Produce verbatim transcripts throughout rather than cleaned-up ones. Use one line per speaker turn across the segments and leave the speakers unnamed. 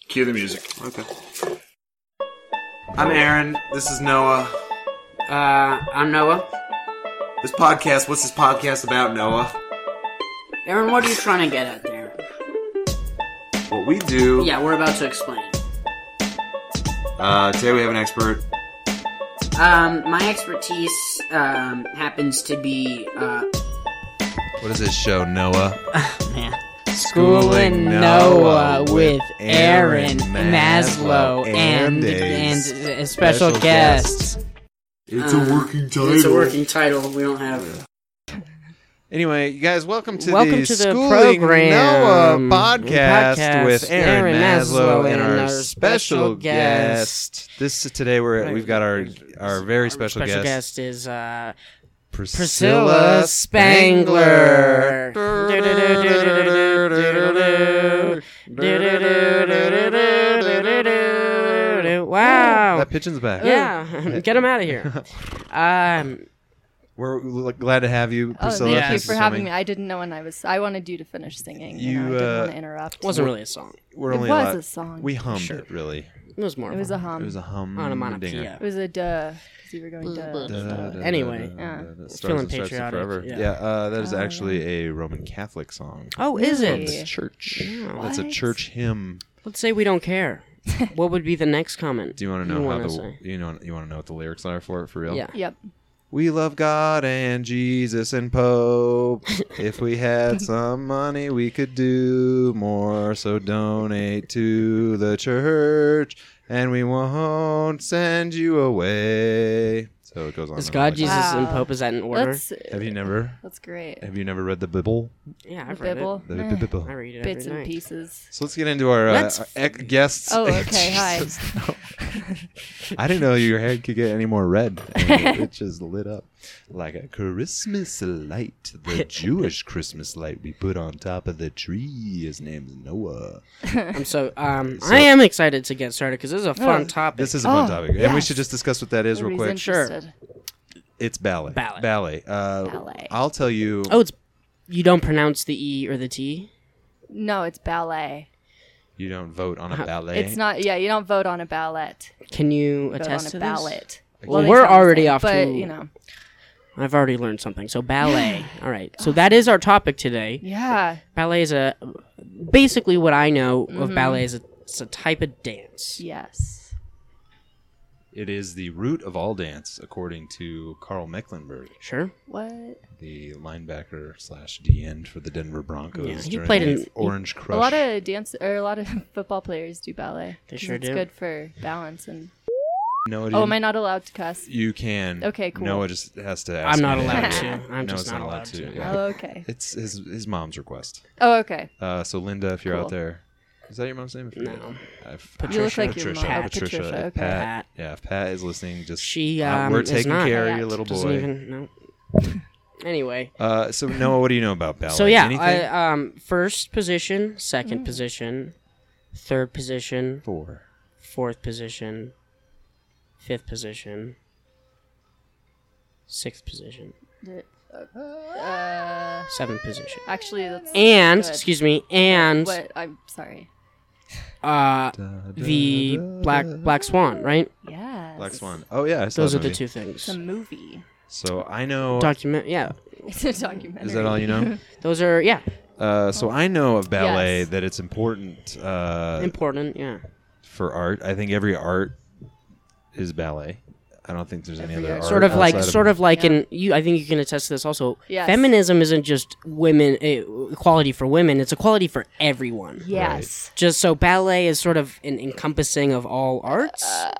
Cue the music.
Okay. I'm Aaron. This is Noah.
Uh, I'm Noah.
This podcast, what's this podcast about, Noah?
Aaron, what are you trying to get at there?
What we do...
Yeah, we're about to explain.
Uh, today we have an expert.
Um, my expertise, um, happens to be, uh...
What is this show, Noah?
man.
Schooling Noah with Aaron Maslow and,
and,
a
and a special,
special
guest.
guest.
It's
Uh,
a working title.
It's a working title. We don't have...
Anyway, you guys, welcome to
Welcome
the
to the
Schooling
program.
Noah podcast,
Podcast.
with Aaron,
Aaron
Maslow,
Maslow
and our,
and our
special
special
guest.
guest.
This today we're we've got our our very special,
special
guest,
guest is, uh...
Priscilla
Priscilla Spangler. Wow.
That pigeon's back.
Yeah, get him out of here. Um,
We're l- glad to have you,
Oh,
Priscilla.
thank
Yes.
you
Thanks
for having
coming.
me. I didn't know when I was. I wanted you to finish singing. You,
You,
know, I didn't
uh,
want to interrupt.
wasn't really a song.
We're
It
only
was
allowed-
a song.
We hummed
Sure.
it, really.
It was more.
It was
of
a hum.
It was a hum.
Onomatopoeia.
It was a duh. Because you were going duh.
Uh, anyway,
Yeah.
Stars
feeling
and Stripes
patriotic,
Forever.
yeah.
Yeah, uh, that is
Oh,
actually a Roman Catholic song.
Oh, is
Really?
it?
Yeah.
Church.
Wow.
That's a
What?
church hymn.
Let's say we don't care. What would be the next comment?
Do you want to know
you
how
wanna
the
say?
you know you want to know what the lyrics are for it for real?
Yeah.
Yep.
We love God and Jesus and Pope. If we had some money, we could do more. So donate to the church, and we won't send you away. So it goes on.
Is
and
God,
on like
Jesus,
that.
and
Wow.
Pope, is that in order?
That's
Have you never?
that's great.
Have you never read the Bible?
Yeah,
The
I've read
Bible.
The
Eh,
Bible.
it. I read it
Bits
every
and
night.
pieces.
So let's get into our, uh,
Let's-
our ex- guests.
Oh, okay, hi.
Jesus. I didn't know your head could get any more red. And it just lit up like a Christmas light. The Jewish Christmas light we put on top of the tree. His name's Noah.
I'm so um
So-
I am excited to get started because this is a fun
Oh.
topic.
This is a fun
Oh,
topic. And we
yes.
should just discuss what that is real
Everybody's
quick.
interested.
It's ballet.
Ballet.
Ballet. Uh,
Ballet.
I'll tell you.
oh, it's you don't pronounce the e or the t.
No, it's ballet.
You don't vote on a
Uh,
ballet.
It's not. Yeah, you don't vote on a ballot.
Can you
You vote
attest
on
to
a
this?
ballot.
Well,
they
we're
sound the
already
same,
off
but,
to-
you know.
I've already learned something. So ballet. All right. So that is our topic today.
Yeah.
Ballet is a basically what I know
Mm-hmm.
of ballet is a, it's a type of dance.
Yes.
It is the root of all dance, according to Carl Mecklenburg,
Sure.
What?
the linebacker slash D end for the Denver Broncos.
Yeah, he
during
played
the
in-
Orange Crush.
A lot of dance or a lot of football players do ballet.
They
'cause
sure
it's
do.
good for balance and.
No,
Oh, am I not allowed to cuss?
You can.
Okay, cool.
Noah just has to ask
I'm not
me
allowed
to.
to. I'm
Noah's
just not allowed to.
yeah.
Oh, okay.
It's his his mom's request.
Oh, okay.
Uh, so Linda, if you're
Cool.
out there, is that your mom's name?
No.
I've,
You look like
Patricia.
your mom. Oh,
Patricia.
Patricia,
If
okay.
Pat,
Pat.
yeah, if Pat is listening, just
She
uh,
um,
we're
is
taking
not.
care of
Pat.
your little
Doesn't
boy.
even no. Anyway.
Uh, so Noah, what do you know about ballet?
So yeah,
Anything?
I, um, first position,
Mm.
second position, third position,
Four.
fourth position, fifth position, sixth position,
Uh,
seventh position,
actually, that's.
and
good.
excuse me, and
What? I'm sorry.
uh,
Da, da,
the
da,
black
da.
Black Swan, right?
Yes.
Black Swan. Oh yeah, I saw
Those
that
are the
movie.
two
It's
things.
a movie.
So I know.
Document, yeah.
It's a documentary.
Is that all you know?
Those are yeah
Uh, so I know of ballet
Yes.
that it's important uh,
important, yeah.
for art. I think every art is ballet. I don't think there's any
Every
other
art.
art.
Sort of like,
outside
sort of like
Yeah.
in you. I think you can attest to this also.
Yes.
Feminism isn't just women uh, equality for women; it's equality for everyone.
Yes.
Just so ballet is sort of an encompassing of all arts.
Uh,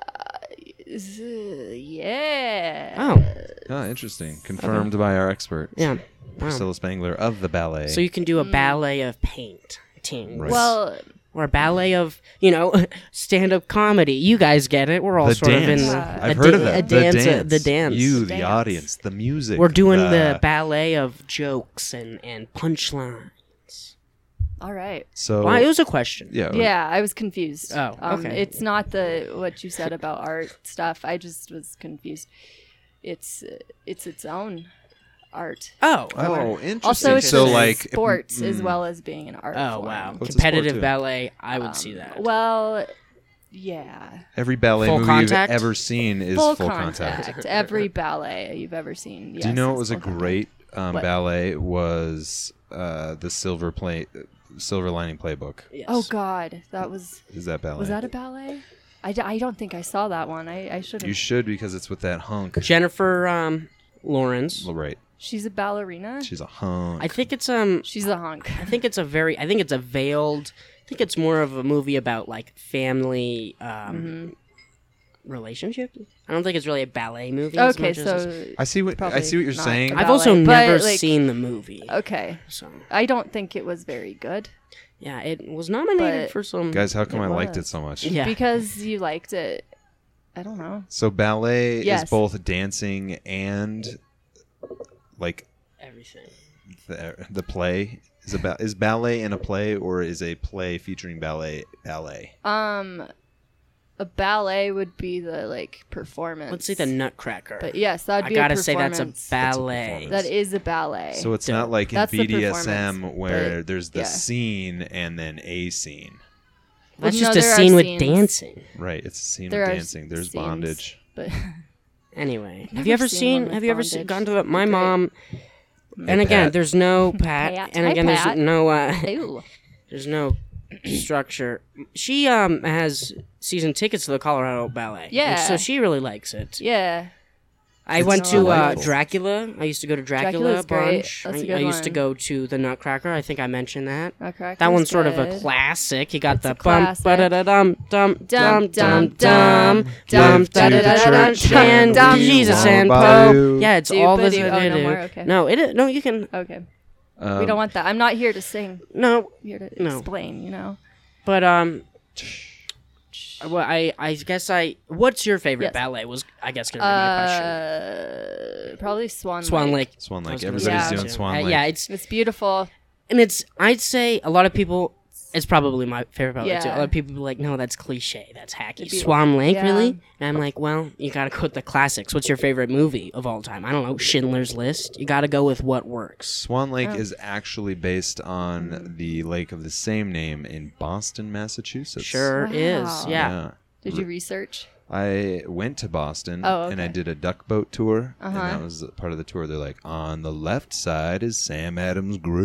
yeah.
oh,
Oh, interesting. Confirmed by our expert,
yeah. Wow.
Priscilla Spangler of the ballet.
So you can do a ballet of painting,
Right.
Well,
or a ballet of you know stand-up comedy. You guys get it. We're all
the
sort
dance.
of in
Yeah.
a
I've
da-
heard of that.
a dance,
the
uh,
dance.
the dance.
You, the
Dance.
audience, the music.
We're doing the
the
ballet of jokes and and punchline.
all right.
So
Well, it was a question.
yeah,
Yeah, I was confused.
Oh,
um,
okay.
It's not the what you said about art stuff. I just was confused. It's uh, it's its own art.
Oh.
Oh, interesting.
Also, it's
so
a
like if-
sports
mm,
as well as being an art.
Oh
form.
wow.
What's a sport,
Competitive
too?
ballet. I would see that.
Well, yeah.
every ballet
Full
movie
contact?
you've ever seen is
Full,
full,
contact.
contact.
Every ballet you've ever seen. Yes,
Do you know what
is
was a
full contact.
great um,
What?
ballet? Was uh, the Silver Play, Silver Lining Playbook?
Yes.
Oh God, that was
Is that ballet?
was that a ballet? I, d- I don't think I saw that one. I, I should
You
have.
should because it's with that hunk.
Jennifer um, Lawrence.
Well, right.
She's a ballerina.
She's a hunk.
I think it's um.
She's a hunk.
I think it's a very. I think it's a veiled. I think it's more of a movie about like family um,
Mm-hmm.
relationship. I don't think it's really a ballet movie. as
Okay,
much as it's-
so
I see what I
probably
see what you're
not
saying.
a
I've also
ballet, but,
never
like-
seen the movie.
okay.
So
I don't think it was very good
yeah, it was nominated
But-
for some.
Guys, how come
It
I liked
was.
it so much?
yeah.
because you liked it. I don't know.
So ballet
Yes.
is both dancing and like
Everything.
the the play is about is ballet in a play or is a play featuring ballet ballet?
Um, a ballet would be the like performance.
Let's say the Nutcracker.
But yes, that'd
I
be
gotta
a
say that's a
performance.
ballet.
performance.
That is a ballet.
So it's
Dope.
not like in
That's the
B D S M
performance,
where
but-
there's the
yeah.
scene and then a scene.
That's
No,
just a
there are
scene with
scenes.
dancing.
Right, it's a scene
There
of
are
dancing. There's
scenes,
bondage.
But
Anyway, have
Never
you ever
seen
seen?
one with
Have you ever seen,
bondage.
gone to the? My
Great.
mom.
Mm.
And
Hey,
again,
Pat.
there's no Pat,
Pat.
and
Hi,
again,
Pat.
there's no. Uh,
ew.
There's no structure. She um has season tickets to the Colorado Ballet. and
Yeah.
so she really likes it.
Yeah.
I
It's
went to uh,
delightful.
Dracula. I used to go to Dracula a
Dracula's great.
bunch.
That's a
I,
good
I used to
one.
go to the Nutcracker. I think I mentioned that.
Okay.
That one's sort of a classic. You got
It's
the
a
bum
classic.
ba da da dum dum dum
Dum,
dum
dum,
dum dum
Live
da
to
da
the
da da
church
and
and
Jesus
we
and
won't
Poe.
bother.
Yeah, it's all this.
Doobity- oh, no more? Okay.
No, it is- no. You can
Okay.
Um,
we don't want that. I'm not here to sing.
no.
I'm here to
No.
explain. You know.
But um, well, I I guess I. What's your favorite
Yes.
ballet? Was I guess gonna be my question.
Uh, probably Swan.
Swan
Lake.
Lake.
Swan
I was
Lake.
gonna
Everybody's
say
doing
that.
Swan
Uh,
Lake.
yeah, it's
It's beautiful.
and it's. I'd say a lot of people. It's probably my favorite ballet too. A
Yeah.
lot of people be like, "No, that's cliche. That's hacky."
It'd be-
Swan Lake,
yeah.
really? And I'm like, "Well, you gotta go with the classics. What's your favorite movie of all time? I don't know. Schindler's List. You gotta go with what works."
Swan Lake
Oh.
is actually based on
Mm.
the lake of the same name in Boston, Massachusetts.
Sure
Wow.
is. Yeah.
Yeah.
Did you research?
I went to Boston
Oh,
and I
okay.
did a duck boat tour, and
Uh-huh.
that was part of the tour. They're like, on the left side is Sam Adams' grave,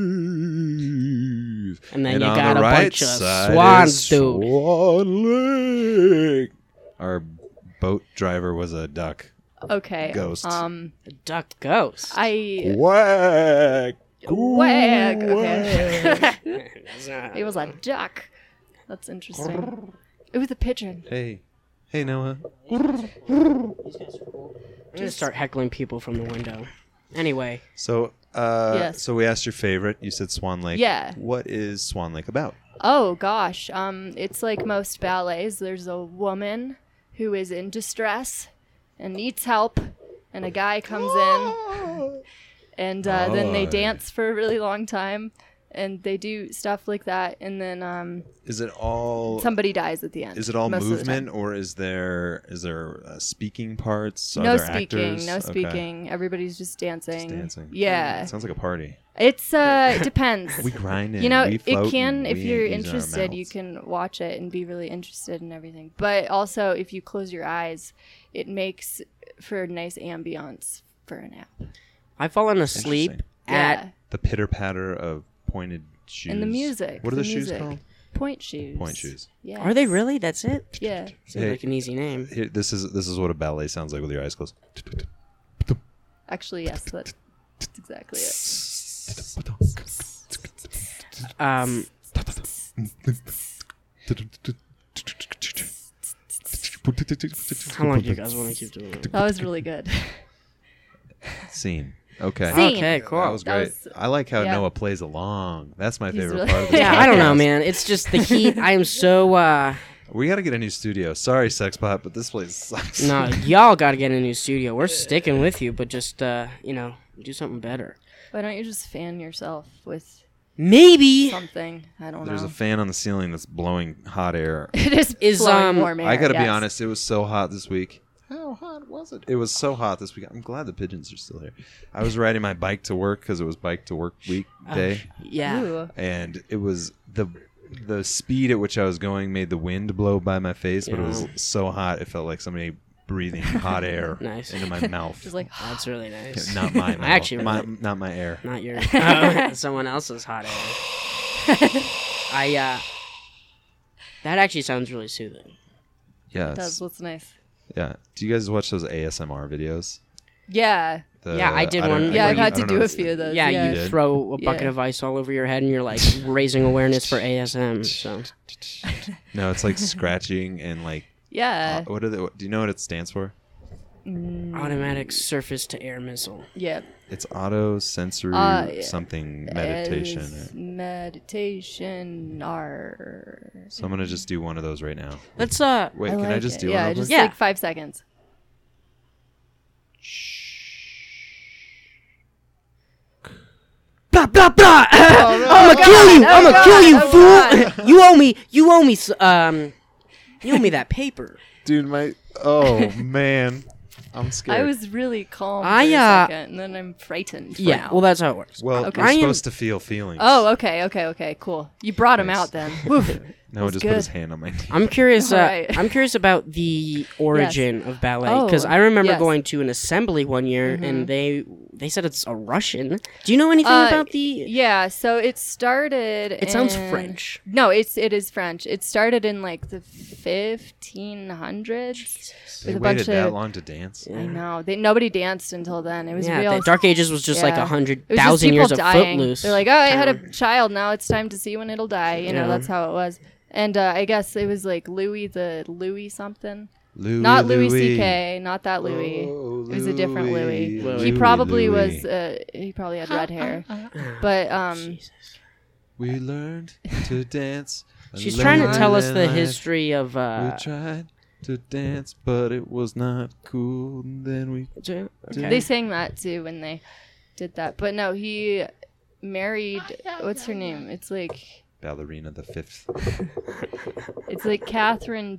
And then you
on
got
the
a
right
bunch of
side
swans,
is
dude.
Swan Lake. Our boat driver was a duck.
Okay.
Ghost.
Um,
The duck ghost.
I
Whack.
wag. Okay.
That's not-
It was a duck. That's interesting. Ooh, the pigeon.
Hey, hey Noah.
I'm gonna start heckling people from the window. Anyway,
So, uh,
Yes.
so we asked your favorite. You said Swan Lake.
Yeah.
What is Swan Lake about?
Oh gosh. Um, it's like most ballets. There's a woman who is in distress and needs help, and a guy comes in, and uh, then they
Oh.
dance for a really long time, and they do stuff like that, and then um,
Is it all?
somebody dies at the end.
Is it all
most of the
movement,
time.
or is there is there uh, speaking parts? Are
No
there
speaking.
actors?
No
Okay.
speaking. Everybody's just dancing.
Just dancing.
Yeah.
Sounds like a party.
It's uh it depends.
We grind and
you know,
we
it
float
can
and
if
we
you're
use our
interested, you
mouths.
can watch it and be really interested in everything. But also, if you close your eyes, it makes for a nice ambiance for a nap.
I've fallen asleep
Interesting.
at
Yeah.
The pitter patter of pointed shoes.
And the music.
What are
the
the shoes
music.
called?
Point shoes.
Point shoes.
Yeah.
Are they really? That's it?
Yeah.
Seems
Hey.
like an easy name.
Here, this is this is what a ballet sounds like with your eyes closed.
Actually, yes. That, that's exactly it.
Um, how long do you guys want to keep doing it?
That was really good.
Scene. Okay.
Scene.
Okay, cool.
That was
That
great.
was-
I like how
yeah.
Noah plays along. That's my
He's
favorite
really-
part of this.
Yeah, I don't know,
podcast.
man. It's just the heat. I am so uh
We got to get a new studio. Sorry, Sexbot, but this place sucks.
no, y'all got to get a new studio. We're sticking with you, but just uh, you know, do something better.
Why don't you just fan yourself with
Maybe
something? I don't
There's
know.
a fan on the ceiling that's blowing hot air.
It is
Is,
blowing
um,
warm air.
I got to be
yes.
honest, it was so hot this week. how hot was it? It was so hot this week. I'm glad the pigeons are still here. I was riding my bike to work because it was bike to work week day,
Yeah.
Ooh.
and it was the the speed at which I was going made the wind blow by my face, but it was
Yeah.
so hot it felt like somebody breathing hot air
Nice.
into my mouth.
Just like,
That's really nice.
Not my mouth.
actually
my,
really-
not my air.
Not your uh, someone else's hot air. I uh that actually sounds really soothing.
Yeah,
it does.
it's-
What's nice?
yeah. Do you guys watch those A S M R videos?
Yeah.
The-
Yeah, I did
don't-
one-
Yeah,
I
I've had
I
to
don't
do
know,
a few of those.
Yeah,
Yeah.
you
did?
throw a bucket
Yeah.
of ice all over your head and you're like raising awareness for A S M. So
No, it's like scratching and like.
Yeah.
uh, what are the? What, do you know what it stands for?
automatic surface to air missile.
Yeah.
It's auto sensory
Uh, yeah.
something meditation.
As meditation are.
So I'm gonna just do one of those right now.
Let's uh
Wait,
I
can I
like
just
it.
do
Yeah,
one? real
just
quick?
Yeah.
like five seconds.
blah blah blah. I'm gonna kill you. I'm gonna kill you,
Oh,
fool. You owe me. You owe me. s- Um, you owe me that paper.
Dude, my oh man, I'm scared.
I was really calm
I,
for a
uh,
second, and then I'm frightened. for
Yeah.
now.
Well, that's how it works.
well.
Okay.
You're
I am-
supposed to feel feelings.
Oh, okay, okay, okay, cool. You brought him
Nice.
out then. Woof.
no,
that's
just put his
good.
hand on my knee.
I'm curious. Uh,
Alright.
I'm curious about the origin of ballet
Oh,
because I remember
yes.
going to an assembly one year and they they said it's a Russian. Do you know anything
Uh,
about the?
Yeah, so it started.
It sounds
in-
French.
No, it's it is French. It started in like the fifteen hundreds
They
with a
waited
bunch
that
of.
long to dance.
I know. They nobody danced until then. It was
Yeah,
real.
the Dark Ages was just like
yeah.
a hundred
It was just
thousand
people
years of
dying.
Footloose.
They're like, oh, I had a
Kinda-
child. Now it's time to see when it'll die. You know,
Yeah.
that's how it was. And uh, I guess it was like Louis the Louis something.
Louis,
Not Louis
Louis.
C K. Not that Louis.
Oh,
It was a different Louis.
Louis.
He probably
Louis.
was. Uh, he probably had red hair. But um,
Jesus.
We learned to dance. a
She's trying to tell us
little
the
life.
history of.
We
Uh,
tried to dance, but it was not cool. And then we.
okay.
they sang that too when they did that. But no, he married. What's her name? It's like.
Ballerina the fifth.
It's like Catherine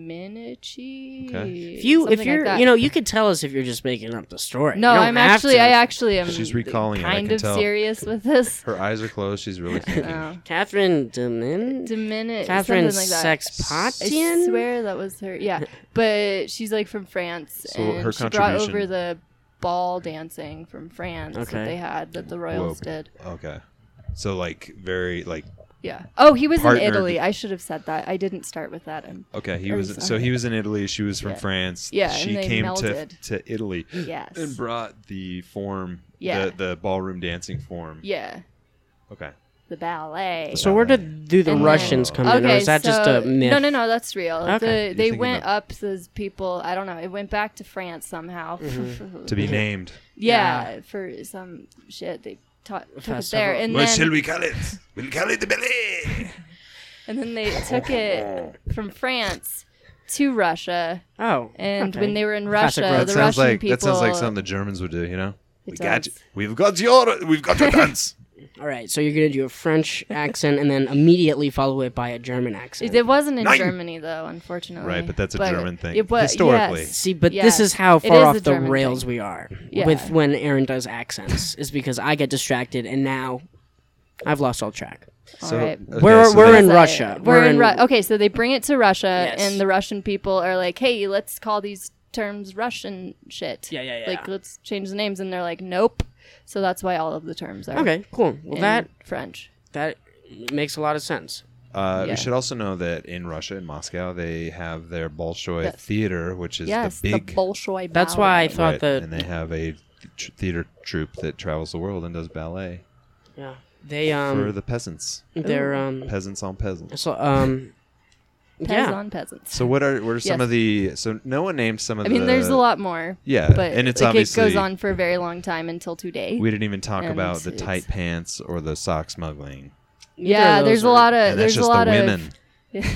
Dominici.
Okay.
If you,
something
if you're,
like that.
you know, you could tell us if you're just making up the story.
No,
You don't
I'm
have
actually,
to.
I actually am.
She's recalling it, I
kind
can
of
tell.
serious with this.
Her eyes are closed. She's really thinking.
No.
Catherine Domin.
Dominic.
Catherine
something like that.
Sexpotian.
I swear that was her. Yeah, but she's like from France,
So
and
her
she brought
contribution-
over the ball dancing from France
Okay.
that they had that the royals
Whoa.
did.
Okay. So like very like
Yeah. Oh, he was
Partnered-
in Italy. I should have said that. I didn't start with that. I'm,
okay. He
Or
was
is-
so he was in Italy. She was from
Yeah.
France.
Yeah, and
She
they
came to
melded.
to Italy
yes.
and brought the form.
Yeah.
The, the ballroom dancing form.
yeah.
Okay.
The ballet.
So where did do the
And then-
Russians come in, or is that just
so-
a myth?
No, no, no, that's real.
Okay.
The,
You're
they
thinking
went
about-
up as people. I don't know. It went back to France somehow.
Mm-hmm.
To be named.
yeah, for some shit they taught took it
Festival.
there, and
What
then
shall we call it? We'll call it the ballet.
and then they took it from France to Russia.
Oh,
And
okay.
when they were in
Classic
Russia,
road.
the
That sounds
Russian
like
people.
that sounds like something the Germans would do. You know.
It
We got,
does.
we've got your, we've got your dance.
All right, so you're gonna do a French accent and then immediately follow it by a German accent.
It, it wasn't in
Nine.
Germany though, unfortunately.
Right, but that's a German thing.
It was
Historically.
yes.
See, but
Yeah.
this is how
It
far
is
off
a
the
German
rails
thing.
we are
Yeah.
with when Aaron does accents, is because I get distracted and now I've lost all track.
So
Alright.
okay,
We're-
so
we're
they-
in
Yes, I-
Russia.
We're,
We're
in,
in-
Ru- Okay, so they bring it to Russia,
Yes.
and the Russian people are like, "Hey, let's call these terms Russian shit."
Yeah, yeah, yeah.
Like, let's change the names, and they're like, "Nope." So that's why all of the terms are
Okay, cool. Well,
in
that
French.
that makes a lot of sense.
Uh,
Yeah.
We should also know that in Russia, in Moscow, they have their Bolshoi
Yes.
Theater, which is
Yes,
the
the,
big.
Bolshoi.
That's why I
ballet.
thought
right,
that
and they have a tr- theater troupe that travels the world and does ballet
yeah, they
for
um
the peasants,
they're um
peasants on peasants.
so um
Pez
yeah.
on peasants.
So what are what are some
Yes.
of the? So no one named some of
I
the.
mean, there's a lot more.
Yeah,
but
and it's
like,
obviously
it goes on for a very long time until today.
We didn't even talk
And
about the
it's-
tight pants or the sock smuggling.
yeah,
Neither of
there's
those
a
are-
lot of
And that's
there's a
just
lot
the women.
of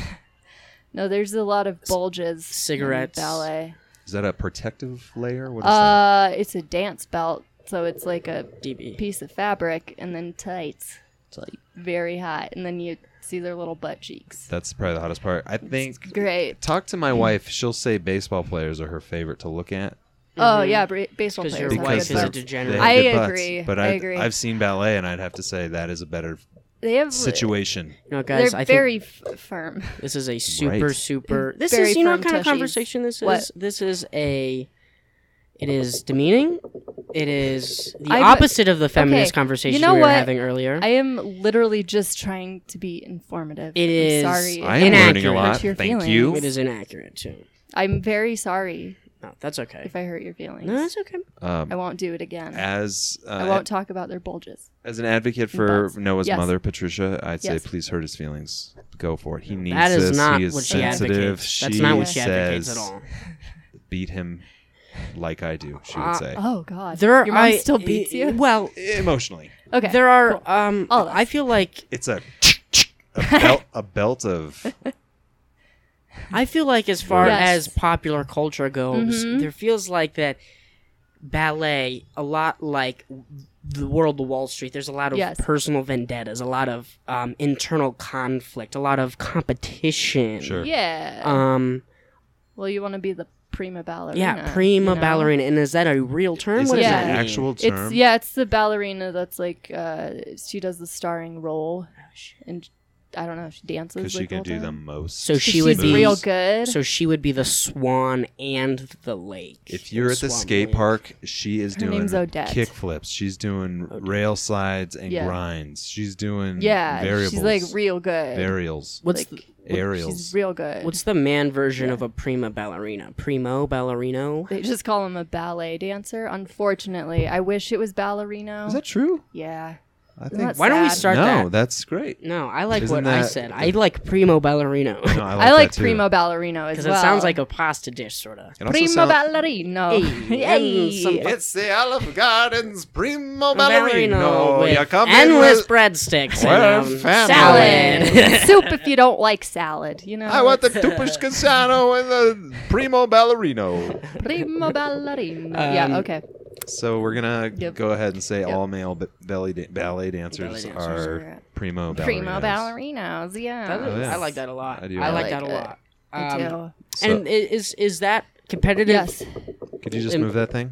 no, there's a lot of bulges. in
Cigarettes.
ballet.
Is that a protective layer? What is that?
Uh, it's a dance belt, so it's like a
D B.
piece of fabric and then tights. It's like very hot, and then you see their little butt cheeks.
That's probably the hottest part. I think.
Great.
Talk to my wife. She'll say baseball players are her favorite to look at.
Oh yeah, bra- baseball
Because
players.
your
have
wife
good
is a
butts.
degenerate.
They
I
have good butts,
agree.
But
I
I've,
agree.
I've seen ballet, and I'd have to say that is a better
They have
situation.
You know, guys,
They're
I
very
think
f- firm.
this is a super,
Right.
super. This
Very
is, you know, what
firm
kind of
tushies.
conversation this is.
What?
This is a. It is demeaning. It is the
I'm-
opposite of the feminist
okay,
conversation
you know
we were
what?
having earlier.
I am literally just trying to be informative.
It is-
I'm sorry.
I am learning a
Inaccurate.
lot.
Hurt your
Thank
feelings.
you.
it is inaccurate too.
I'm very sorry
No, that's okay.
if I hurt your feelings.
No, that's okay.
Um,
I won't do it again.
as uh,
I won't talk about their bulges.
as an advocate for
Butts.
Noah's
Yes.
mother, Patricia, I'd say
Yes.
please hurt his feelings. Go for it. He needs
That is
this.
not
he is
what she
sensitive.
advocates. That's
she
not what she
says,
advocates at all.
Beat him like I do. She would
Uh,
say
Oh God.
There,
your mom
I,
still beats you.
Well,
emotionally.
Okay.
there are. Um,
All of us.
I feel like
It's a a belt a belt of
I feel like as far
Yes.
as popular culture goes,
Mhm.
there feels like that ballet, a lot like the World of Wall Street, there's a lot of
Yes.
personal vendettas, a lot of um, internal conflict, a lot of competition.
Sure.
Yeah.
Um.
well, you want to be the prima ballerina.
Yeah, prima
you know?
ballerina, and is that a real term?
Is
what
it
does
Yeah.
that
an
mean?
actual term?
It's yeah, it's the ballerina that's like uh, she does the starring role, and I don't know, she dances
because she
like,
can
all
do the
time.
most.
So she
She's
would be
real good.
So she would be the swan and the lake.
If you're
in
at the
Swan
skate
Lake.
park, she is
Her
doing
name's Odette.
kick flips. She's doing rail slides and
Yeah.
grinds. She's doing
yeah,
variables.
she's like real good.
varials.
what's
like,
the,
Aerials.
She's real good.
what's the man version of a prima ballerina? Primo ballerino.
They just call him a ballet dancer. Unfortunately, I wish it was ballerino.
Is that true?
Yeah.
I
Isn't
think.
that
Why don't we
sad?
start
no,
that?
that's great.
No, I like
Isn't
what I
that-
said. I like primo ballerino
No, I like,
I like
that too.
primo ballerino as
because
well.
it sounds like a pasta dish, sort of.
It also
primo
sound-
ballerino.
Hey,
Hey.
and some
It's the Olive Garden's primo
ballerino
ballerino.
with
You come in
endless
with-
breadsticks
Well,
and um,
family.
salad.
Soup if you don't like salad. You know.
I want the
it's-
Tupish Casano and the primo ballerino.
primo ballerino.
Um,
yeah. Okay.
So we're gonna
Yep.
go ahead and say
Yep.
all male ba- belly da- ballet dancers
Ballet dancers
are
are-
primo ballerinas.
Primo ballerinos. Yeah.
That is-
Oh, yeah.
I like that a lot.
I
I,
do
like,
like
that a
it.
lot.
I
Um,
do.
So,
and i- is is that competitive?
Yes.
could you just
um,
move that thing?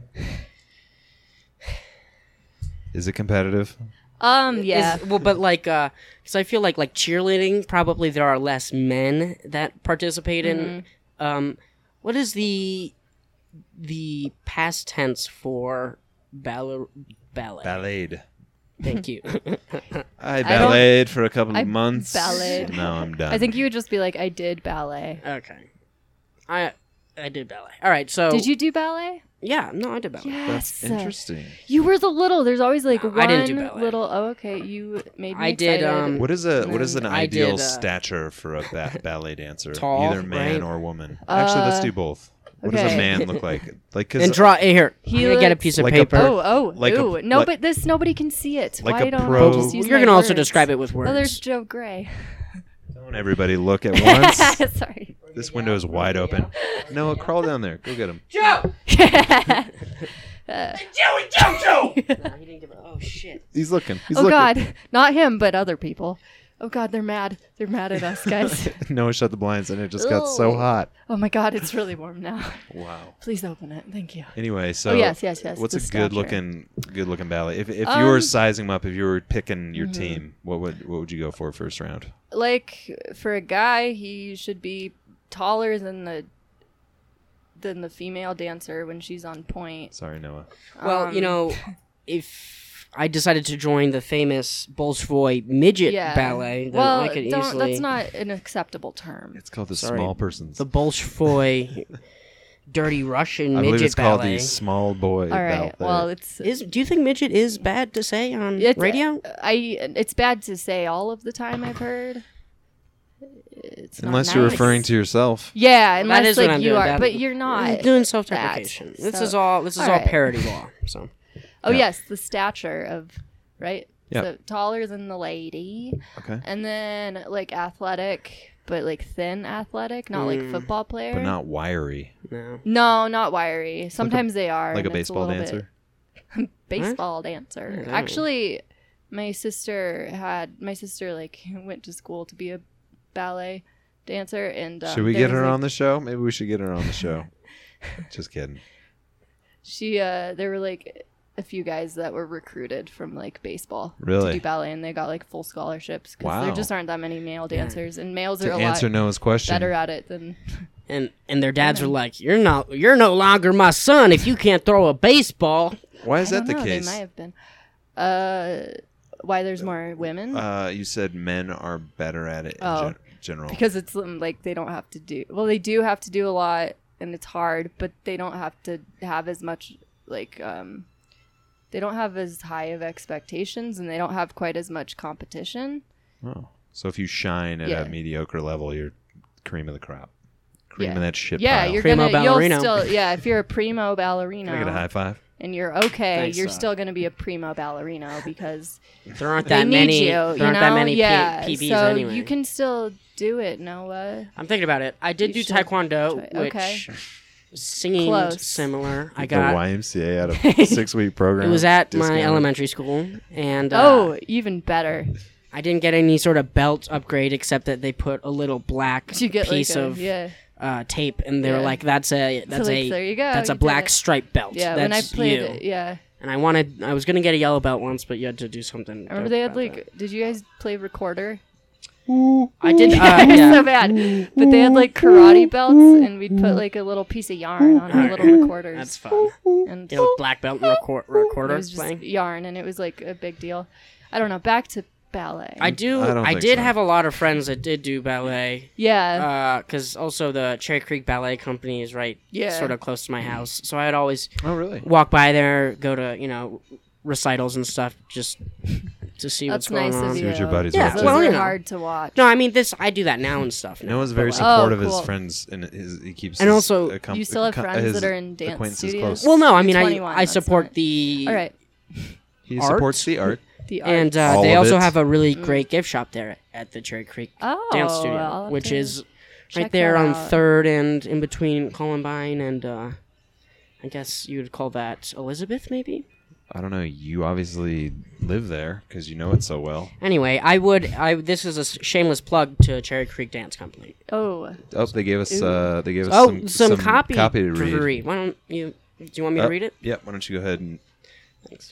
Is it competitive?
Um.
Is-
Yeah.
well, but like, because I feel like like cheerleading, probably there are less men that participate in.
Mm-hmm.
Um, what is the the past tense for baller ballet?
Ballet.
Thank you.
I
don't-
balleted for a couple
I
of months.
balleted.
Now I'm done.
I think you would just be like, I did ballet.
okay, I I did ballet. All right, so
Did you do ballet?
Yeah, no, I did ballet.
Yes.
That's interesting.
You were the little. There's always like one
I didn't do ballet.
little. Oh, okay. You made me
I did,
excited.
um,
What is a
And
what is
then
an
I
ideal
did, uh,
stature for a ba- ballet dancer?
Tall,
Either man
right?
or woman. Actually, let's
Uh,
do both. What does a
okay.
man look like? Like, cause
And draw here.
He
I'm gonna get a
looks
piece of
like a
paper.
per-
Oh, oh,
like a-
ooh. no,
like-
but this nobody can see it.
like
Why
a
don't
pro-
I just use
You're
my
gonna also
words?
describe it with words.
Oh, there's Joe Gray.
don't everybody look at once.
Sorry.
This window is wide open. Noah, crawl down there. Go get him.
Joe.
Uh,
Joey, Joe, Joe. No, he didn't give it. Oh shit.
He's looking. He's
oh
looking.
God, not him, but other people. Oh God, they're mad. They're mad at us, guys.
Noah shut the blinds and it just got so
Ugh.
hot.
Oh my God, it's really warm now.
Wow.
Please open it. Thank you.
Anyway, so
Oh, yes, yes, yes,
what's
the
a
stature.
good looking good looking ballet? If if you were
Um, mm-hmm.
sizing them up, if you were picking your team, what would what would you go for first round?
Like for a guy, he should be taller than the than the female dancer when she's on point.
Sorry, Noah.
Well, you know, if I decided to join the famous Bolshoi midget
Yeah.
ballet, then
well,
I could
don't,
easily.
that's not an acceptable term.
It's called the
Sorry.
small persons.
the Bolshoi dirty Russian
I
midget
believe it's called
ballet.
the small boy.
All right.
ballet.
Well, it's
Is do you think midget is bad to say on
it's
radio?
I it's bad to say all of the time. I've heard. It's not
unless you're
nice.
referring to yourself.
Yeah, unless
is
like
what I'm
you
doing,
are,
that-
but you're not.
I'm doing self-deprecation.
that,
This
so-
is all. This is
all
all
right.
parody law. So
Oh
Yeah.
yes, the stature of right.
Yeah.
So taller than the lady,
Okay.
and then like athletic, but like thin athletic, not like
Mm.
football player.
But not wiry.
no.
No, not wiry. Sometimes they are.
Like a
and it's
baseball
little
dancer.
bit- baseball dancer.
I don't know.
Actually, my sister had my sister like went to school to be a ballet dancer, and um,
Should we
there
get
was,
her
like,
on the show? Maybe we should get her on the show. Just kidding.
She uh, there were like a few guys that were recruited from like baseball
Really?
to do ballet, and they got like full scholarships because
Wow.
there just aren't that many male dancers, and males
To
are a
answer
lot
Noah's question.
better at it than.
And and their dads are like, "You're not, you're no longer my son if you can't throw a baseball."
Why is
I
that
don't
the
know,
case?
They might have been. Uh, why there's more women?
Uh, you said men are better at it in
Oh.
gen- general.
Because it's um, like they don't have to do. Well, they do have to do a lot, and it's hard, but they don't have to have as much like. Um, they don't have as high of expectations, and they don't have quite as much competition.
Oh. So if you shine at
Yeah.
a mediocre level, you're cream of the crop. Cream
Yeah.
of that shit
Yeah,
pile.
you're
Primo
gonna. You'll
ballerino.
still. Yeah, if you're a primo ballerino.
Can I get a high five?
And you're okay,
Thanks,
you're
uh,
still going to be a primo ballerino because
There aren't
they
that
need
many.
you.
there
You
aren't
know,
that many P-
yeah.
P Bs
so
anyway.
you can still do it, Noah.
I'm thinking about it. I did
You
do
should
taekwondo,
try-
which
okay.
singing
Close.
similar. I
The
got.
Y M C A at a six week program.
It was at my
discount.
elementary school, and uh,
Oh, even better.
I didn't get any sort of belt upgrade except that they put a little black
Did you get
piece
like a,
of
yeah?
uh, tape, and they were
Yeah.
like, "That's a that's
like,
a
there you go,
that's a
you did
black
it."
stripe belt.
Yeah,
that's
when I played
you."
it, yeah.
And I wanted, I was gonna get a yellow belt once, but you had to do something.
I remember
dope
they had
about
like.
that.
Did you guys play recorder?
I did. Uh,
it was
yeah.
so bad. But they had like karate belts, and we'd put like a little piece of yarn on our little recorders.
That's fun.
and
You know, black belt and record,
it
recorder
was just
playing.
yarn, and it was like a big deal. I don't know. Back to ballet.
I do.
I don't
I,
think
did
so.
have a lot of friends that did do ballet.
yeah.
Because also the Cherry Creek Ballet Company is right,
Yeah.
sort of close to my house. So I'd always
Oh, really?
walk by there, go to you know recitals and stuff, just to see
That's
what's going
nice
on.
of
See
you.
what your buddies
Yeah,
are up
Those
to.
well,
are
you know.
hard to watch.
No, I mean this. I do that now and stuff. Now,
Noah's
but,
very
like-
supportive of
cool.
his friends, and his, he keeps.
And
his,
also-
uh, com-
You still have
co-
friends
his
that are in dance
acquaintances
studios?
close.
Well, no, I
You're
mean I
twenty-one,
I
that's
support
not-
the
All right.
He
art?
supports the art.
The
and
arts.
uh,
All
they
of
also
it?
have a really great gift shop there at, at the Cherry Creek
oh,
Dance
I'll
Studio,
have
which
to
is
check
right there
that
on
out.
Third and in between Columbine and uh, I guess you would call that Elizabeth, maybe.
I don't know. You obviously live there because you know it so well.
Anyway, I would. I this is a s- shameless plug to Cherry Creek Dance Company.
Oh,
Oh, they gave us.
Ooh.
Uh, they gave us
Oh,
some,
some, copy,
copy to
for
read.
read. Why don't you? Do you want me
Uh,
to read it?
Yeah. Why don't you go ahead and
Thanks.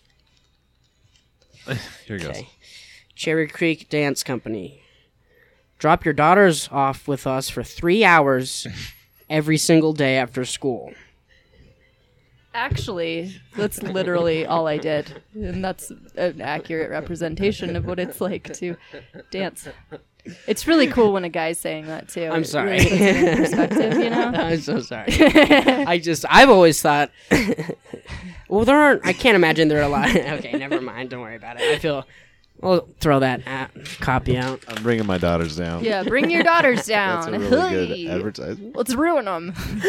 here it goes.
Okay. Cherry Creek Dance Company. Drop your daughters off with us for three hours every single day after school.
actually, that's literally all I did, and that's an accurate representation of what it's like to dance. It's really cool when a guy's saying that too.
I'm
It
sorry.
really puts it in perspective, you know.
I'm so sorry. I just, I've always thought, well, there aren't, I can't imagine there are a lot. Okay, never mind. Don't worry about it. I feel, we'll throw that at, copy out.
I'm bringing my daughters down.
Yeah, bring your daughters down.
That's a really
Hey.
good advertisement.
Let's ruin them.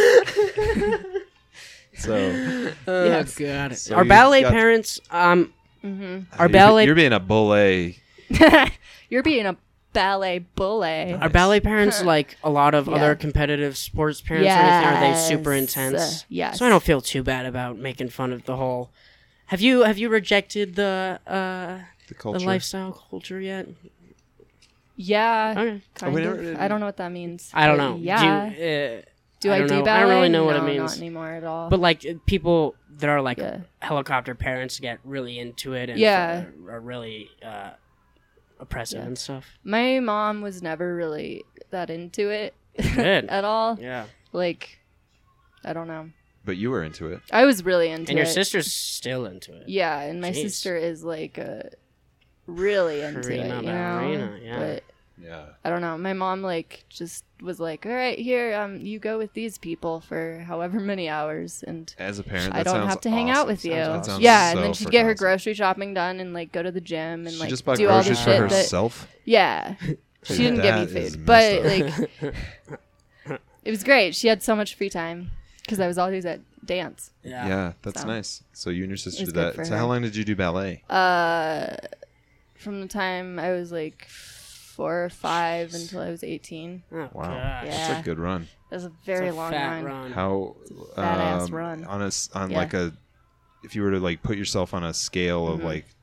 So,
Oh,
Yes.
God.
So
Our
you
ballet
got-
parents, um,
Mm-hmm.
our
you're,
ballet,
you're being a ballet.
You're being a ballet bully.
our ballet parents, like a lot of
Yeah.
other competitive sports parents or anything, are they super
Yes.
intense?
Yes.
So I don't feel too bad about making fun of the whole. Have you have you rejected the uh
The
the
culture.
lifestyle culture yet?
Yeah.
Okay.
Kind
we
of.
never-
I don't know what that means.
I don't
but
know.
Yeah.
Do, you, uh,
Do
I
I,
don't
do
know.
ballet?
I don't really know what it
No,
means.
Not anymore at all.
But like uh, people that are like
Yeah.
helicopter parents get really into it and
Yeah.
are, are really uh, oppressive
Yeah.
and stuff.
my mom was never really that into it
Good.
at all.
Yeah.
Like, I don't know.
But you were into it.
I was really into
And your
it.
sister's still into it.
Yeah, and my
Jeez.
sister is like uh, really into
Prima
it. You know.
ballerina, yeah.
But
Yeah.
I don't know. My mom like just was like, "All right, here, um, you go with these people for however many hours, and
As a parent,
I
that
don't
sounds
have to hang out
awesome.
with you."
That sounds
Yeah,
so
and then she'd get her
freaking
grocery shopping done and like go to the gym and
awesome.
like
She just bought
do all the
groceries for
shit that.
herself.
Yeah, she didn't give me
That is
food,
messed
but like it was great. She had so much free time because I was always at dance.
Yeah.
Yeah, that's
So.
nice. So you and your sister
It's
did
good
that.
for
So
her.
how long did you do ballet?
Uh, from the time I was like four or five until I was eighteen.
Oh,
Wow.
gosh.
Yeah.
That's a good run.
It was a
It's
very
a
long
fat
run.
run.
How
fat ass
um,
run.
on a s- on
Yeah.
like a if you were to like put yourself on a scale of
Mhm.
like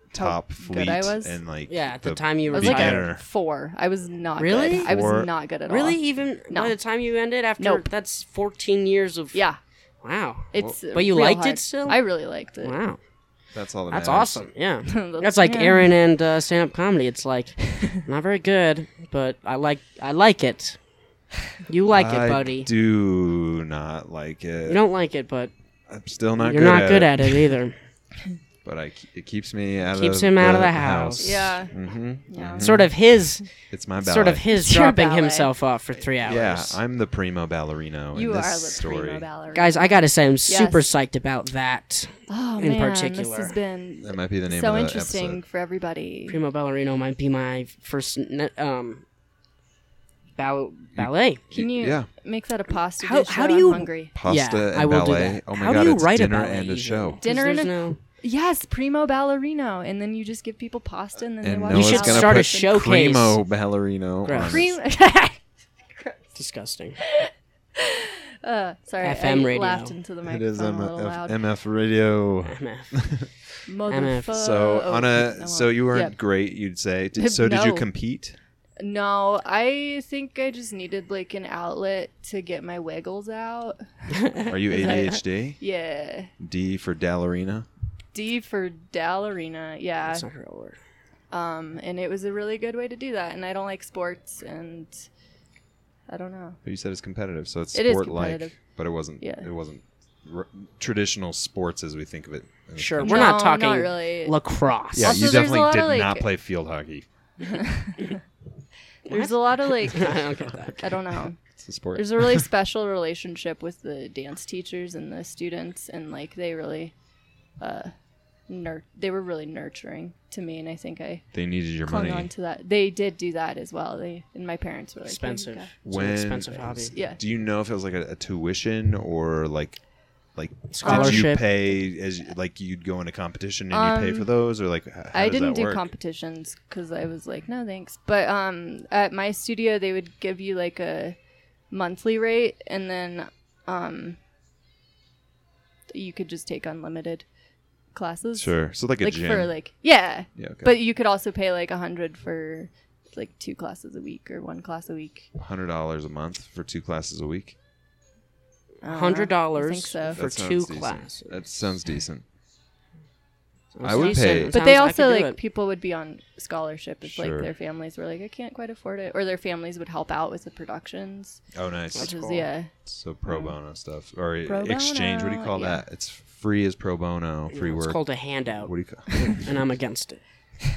top
good
fleet
I was?
and like
Yeah, at the time you
I
were
was like
beginner.
a four. I was not
Really?
good. I was
Four?
not good at
Really?
all.
Even
No.
by the time you ended after
Nope.
that's fourteen years of
Yeah,
Wow.
it's.
But you
real
liked
hard.
it still?
I really liked it.
Wow.
That's all that
That's
matters.
awesome. Yeah.
That's-
That's like
yeah.
Aaron and uh, stand-up comedy. It's like not very good, but I like I like it. You like
I
it, buddy.
do not like it.
You don't like it, but
I'm still not
you're
good
not
at
good
it.
at it either.
But I, it keeps me out
Keeps
of
him out
the
of the house.
Yeah.
Mm-hmm.
Yeah.
Sort of his,
It's my ballet.
sort of his
It's your
dropping
ballet.
himself off for three hours.
Yeah, I'm the primo ballerino
You
in
are
this
the
story.
prima ballerina.
Guys, I gotta say, I'm super
Yes.
psyched about that.
oh,
in
man, This
particular.
has been
That might be the name
so
of the
interesting
episode.
for everybody.
Primo Ballerino might be my first ne- um ball- ballet.
Can you
Yeah.
make that a pasta
How-
dish?
how
That
do
I'm
you-
hungry.
Pasta
Yeah,
and
I will do
ballet.
that.
Oh my
How
god,
do you
it's
write a
dinner
ballet
and a
even?
show.
'Cause
Dinner
there's
and a-
no-
Yes, primo ballerino, and then you just give people pasta, and then they
And
watch.
You
Noah's
should
gonna
start a
put
showcase.
Primo ballerino.
Gross.
on it.
Cream.
Disgusting.
uh, sorry,
F M
I
radio.
laughed into the
It
microphone
is
a
M-
little
F-
loud.
M F radio.
M F.
Motherfucker.
So
Oh,
on a
no,
so you weren't
yeah.
great, you'd say. Did, so did you
No.
compete?
No, I think I just needed like an outlet to get my wiggles out.
Are you A D H D?
Yeah.
D for ballerina.
D for ballerina. Yeah.
That's not a real word.
Um, and it was a really good way to do that. And I don't like sports, and I don't know.
But you said it's competitive, so it's
It is
sport like,
competitive.
but it wasn't.
Yeah.
It wasn't r- traditional sports as we think of it.
Sure,
No,
we're not
not
talking
really.
lacrosse.
Yeah,
Also,
you
there's a
definitely
lot
did
of, like-
not play field hockey.
There's a lot of like,
I don't get that.
I don't know.
It's a sport.
There's a really special relationship with the dance teachers and the students, and like they really, uh, nur- they were really nurturing to me, and I think I
They needed your
clung
money.
on to that. They did do that as well. They and my parents were like,
Expensive.
"Yeah,
It's an
When
expensive hobby.
Yeah.
Do you know if it was like a, a tuition or like like did you
Scholarship.
pay as like you'd go into competition and you pay for
Um,
those, or like h- how
I
does
didn't
that
do
work?
competitions because I was like, no thanks. But um, at my studio, they would give you like a monthly rate, and then um, you could just take unlimited classes.
Sure. So like a
Like
gym.
for like yeah,
yeah. Okay.
but you could also pay like a hundred for like two classes a week or one class a week.
hundred dollars a month for two classes a week.
I don't know.
Hundred
I
dollars
think so.
for
That sounds
two
decent.
classes.
That sounds decent.
Sounds
I would
decent.
pay.
It
But they
sounds- I
also
could do
like
it.
people would be on scholarship if
Sure.
like their families were like, I can't quite afford it, or their families would help out with the productions,
Oh, nice.
which is
cool.
yeah.
So pro bono stuff or
Pro
exchange. What do you
bono,
call
yeah.
that? It's free as pro bono, free
It's
work.
called a handout,
What do you call?
and I'm against it.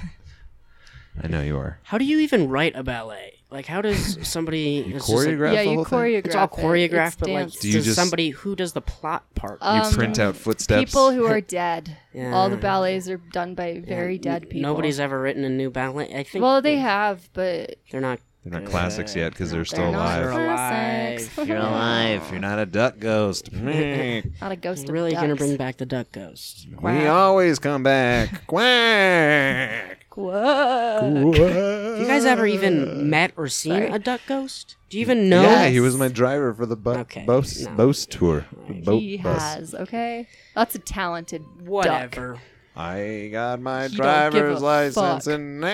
I know you are.
How do you even write a ballet? Like, how does somebody
You
it's just like-
choreograph
Yeah,
the
you
whole thing?
choreograph.
It's all
it.
choreographed,
It's
but like,
dance.
Do you
does
just-
somebody who does the plot part?
You
Um,
print out footsteps.
People who are dead.
Yeah.
All the ballets are done by very dead people.
Nobody's ever written a new ballet. I think.
Well, they have, but
They're not.
They're not classics yet because they're still
they're not
They're
alive.
classics.
alive.
You're alive. You're not a duck ghost. we
not a ghost
You're really
of
gonna
ducks.
bring back the duck ghost.
always come back. Quack.
Whoa.
Have you guys ever even met or seen
Sorry.
a duck ghost? Do you even know?
Yeah, he was my driver for the bu-
Okay,
Bose,
no.
Bose tour. Boat
He
bus.
has, okay? That's a talented duck.
Whatever.
I got my
He don't give
driver's
a
license
fuck.
in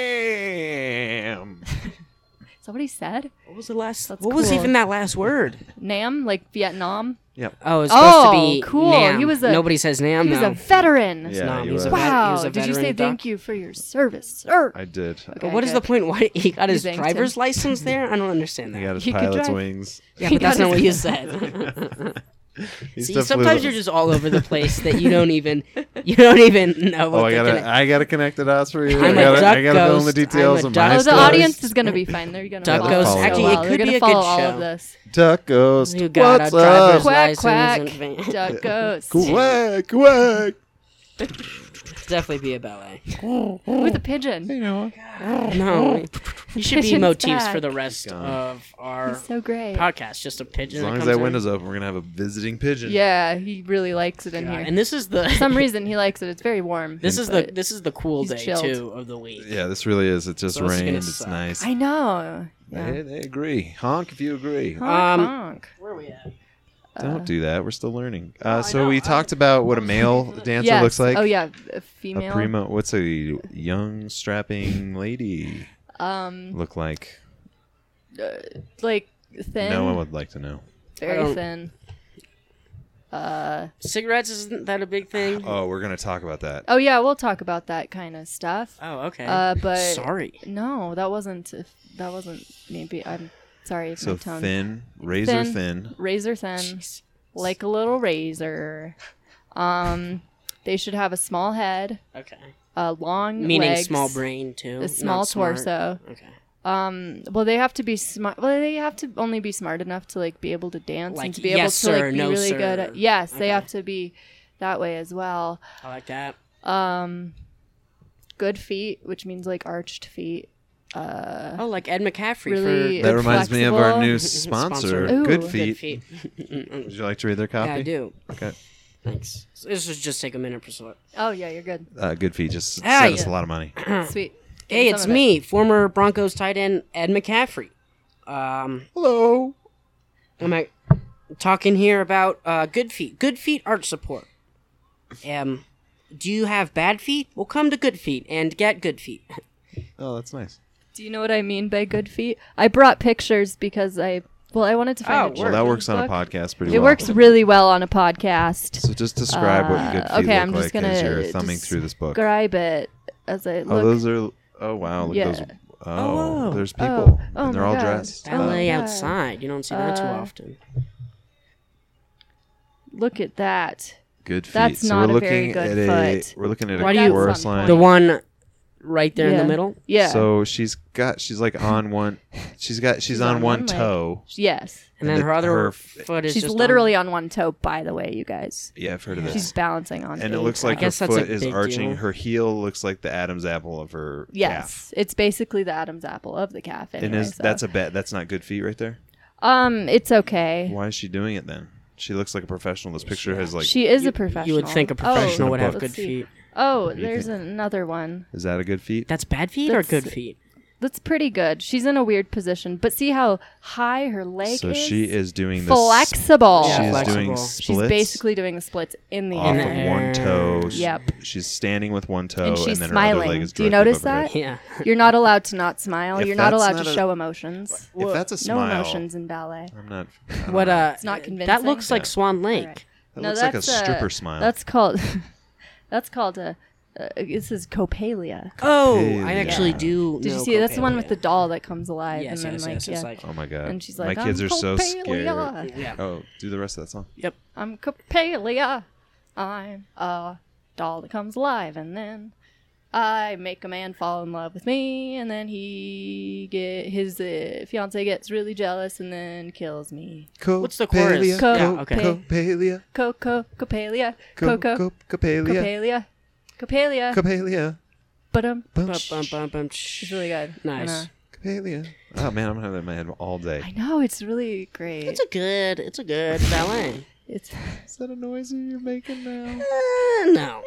Nam.
Is that what he said?
What was the last?
That's
what was
cool.
even that last word?
Nam? Like Vietnam?
Oh, it's supposed
Oh,
to be
cool.
Nam.
He was a-
Nobody says Nam
He was
now.
a veteran.
Yeah,
Nam.
he
He was
was.
a vet- he
Wow.
was a
Did you say
veteran
thank
duck.
you for your service, sir?
I did.
Okay,
But what is
good.
the point? Why he got his
thanked
driver's
him.
license there? I don't understand
He
that.
got his
He could
pilot's
drive.
wings.
Yeah,
he
but that's
got
not what
his-
you said.
He
See,
still flew
sometimes
the-
you're just all over the place that you don't even you don't even know. What
Oh, I
the
gotta,
connect-
I gotta connect the dots for you.
I'm
I
a
gotta,
duck
I gotta fill in the
ghost.
details
I'm a
of
duck
my
Oh, the
story.
audience is going to be fine. They're going to
Duck
follow
Ghost.
so
Actually, it
well.
could
They're
be
gonna
a good
follow all
show.
of this.
Duck ghost.
You got
What's
a driver's
up?
Quack,
license.
quack.
in van-
Duck ghost.
Quack, quack.
Definitely be a ballet.
With a pigeon.
No, you should be
Pigeon's
motifs
back.
for the rest of our
He's so great.
podcast. Just a pigeon.
As long
that
as
comes
that
in.
window's open, we're gonna have a visiting pigeon.
Yeah, he really likes it in
God,
here.
and this is the
For some reason, he likes it. It's very warm.
this is the
but-
this is the cool
he's
day
chilled.
too of the week.
Yeah, this really is. It just
So this is gonna
rained. It's
suck.
nice.
I know. Yeah.
They, they agree. Honk if you agree.
Honk,
Um,
honk.
Where are we at?
Don't do that. We're still learning. Uh,
I
so
know,
we
I-
talked about what a male dancer
Yes.
looks like.
Oh yeah, a
A
female.
primo. What's a young strapping lady
um,
look like?
like thin.
No one would like to know.
I
Very
don't-
thin. Uh,
Cigarettes, isn't that a big thing?
Oh, we're gonna talk about that.
oh yeah, we'll talk about that kind of stuff.
Oh, okay.
Uh, but
Sorry.
no, that wasn't. That wasn't maybe. I'm sorry if
So
my tongue.
thin, razor
Thin.
thin.
Razor thin,
Jeez.
like a little razor. Um, they should have a small head,
Okay.
a long
Meaning
legs,
small brain too.
a small
not smart.
torso.
Okay.
Um, well, they have to be smart. Well, they have to only be smart enough to like be able to dance
Like,
and to be
yes,
able to
sir,
like be
no,
really
sir.
good at. Yes, they
Okay.
have to be that way as well.
I like that.
Um, good feet, which means like arched feet. Uh,
Oh, like Ed McCaffrey
really-
for
That reminds me of our
flexible.
new
Sponsor.
sponsor,
Ooh.
Good
Good
Feet.
feet.
Would you like to read their copy?
Yeah, I do.
Okay.
Thanks. So this was just take a minute, Priscilla.
oh yeah, you're good.
Uh, Good Feet just
Ah,
sent us
yeah.
a lot of money.
Sweet.
Hey,
Give
it's
some of it.
me, former Broncos tight end Ed McCaffrey. Um,
Hello.
I'm uh, talking here about uh, Good Feet. Good Feet Arch Support. Um, do you have bad feet? Well, come to Good Feet and get Good Feet.
Oh, that's nice.
Do you know what I mean by good feet? I brought pictures because I well, I wanted to find.
Oh,
a
well,
Well,
chart
that
in
works
this
on a
book.
podcast pretty
It
well.
works really well on a podcast.
So just describe what Good Feet
Uh, okay,
look
I'm just
like
gonna
as you're thumbing through this book.
Describe it as I
Oh,
look.
those are. Oh wow, look
Yeah.
at those. Oh,
Oh,
there's
oh,
people,
oh
and they're
my
all
God.
dressed.
Ballet
yeah.
outside. You don't see that too
Uh,
often.
Look at that.
Good feet.
That's
so
not
we're
a very
looking
good
at a.
foot.
We're looking at
Why
a
do you-
chorus
That's on
line.
The one right there in
Yeah.
the middle.
Yeah.
So she's got. She's like on one. She's got. She's,
She's
on,
on
one
one leg.
toe.
yes.
And
And
then
the-
her other
her f-
foot is
She's
just
literally on one toe, by the way, you guys.
Yeah, I've heard of this.
She's balancing on.
And it
eight.
looks like
I
her
guess that's a
foot is
big
arching.
deal.
Her heel looks like the Adam's apple of her
Yes,
calf.
it's basically the Adam's apple of the calf. Anyway,
And is
so.
that's a bet. That's not good feet right there.
um, it's okay.
Why is she doing it then? She looks like a professional. This picture has like.
She is
You-
a professional.
You would think a
Oh,
professional would have
let's
good
see.
feet.
Oh,
do you
there's
think?
another one.
Is that a good feet?
That's bad feet
That's-
or good feet?
That's pretty good. She's in a weird position, but see how high her leg
So
is?
she is doing this.
flexible.
Yeah,
She's
flexible.
doing
She's
She's
splits
basically doing the splits in the
off
air.
of one toe.
Yep.
She's standing with one toe,
And she's
then her other leg
smiling.
is
Do you
directly
notice
above her
that?
head.
Yeah.
You're not allowed to not smile.
If
You're not
that's
allowed
not
to
a-
show emotions.
If that's a
No
smile,
emotions in ballet.
I'm not. I don't
What
know.
uh?
It's not
That
convincing?
looks like
Yeah.
Swan Lake.
Alright.
That
No,
looks like a
that's, uh,
stripper smile.
That's called. That's called a. Uh, this is copalia.
Oh, I
Copalia.
actually do.
Did you
know
see? That's the one with the
Copalia.
doll that comes alive,
Yes,
and then
yes,
like
yes.
yeah,
It's like
Oh my god!
and she's like,
my kids
"I'm
are so
Copalia."
scared.
yeah.
Oh, do the rest of that song.
Yep.
I'm Copalia. I'm a doll that comes alive, and then I make a man fall in love with me, and then he get his uh, fiance gets really jealous, and then kills me.
What's the chorus?
Copalia,
Co-
Yeah, okay.
Copalia,
Coco, Copalia,
Co-
Coco,
Co- Copalia,
Copalia, Copalia.
Copalia,
But um,
Bum,
Bunch.
bum, bum, bum,
it's really good.
Nice.
And, uh,
Copalia. Oh man, I'm gonna have that in my head all day.
I know it's really great.
It's a good. It's a good ballet.
It's
Is that a noise you're making now?
Uh, no.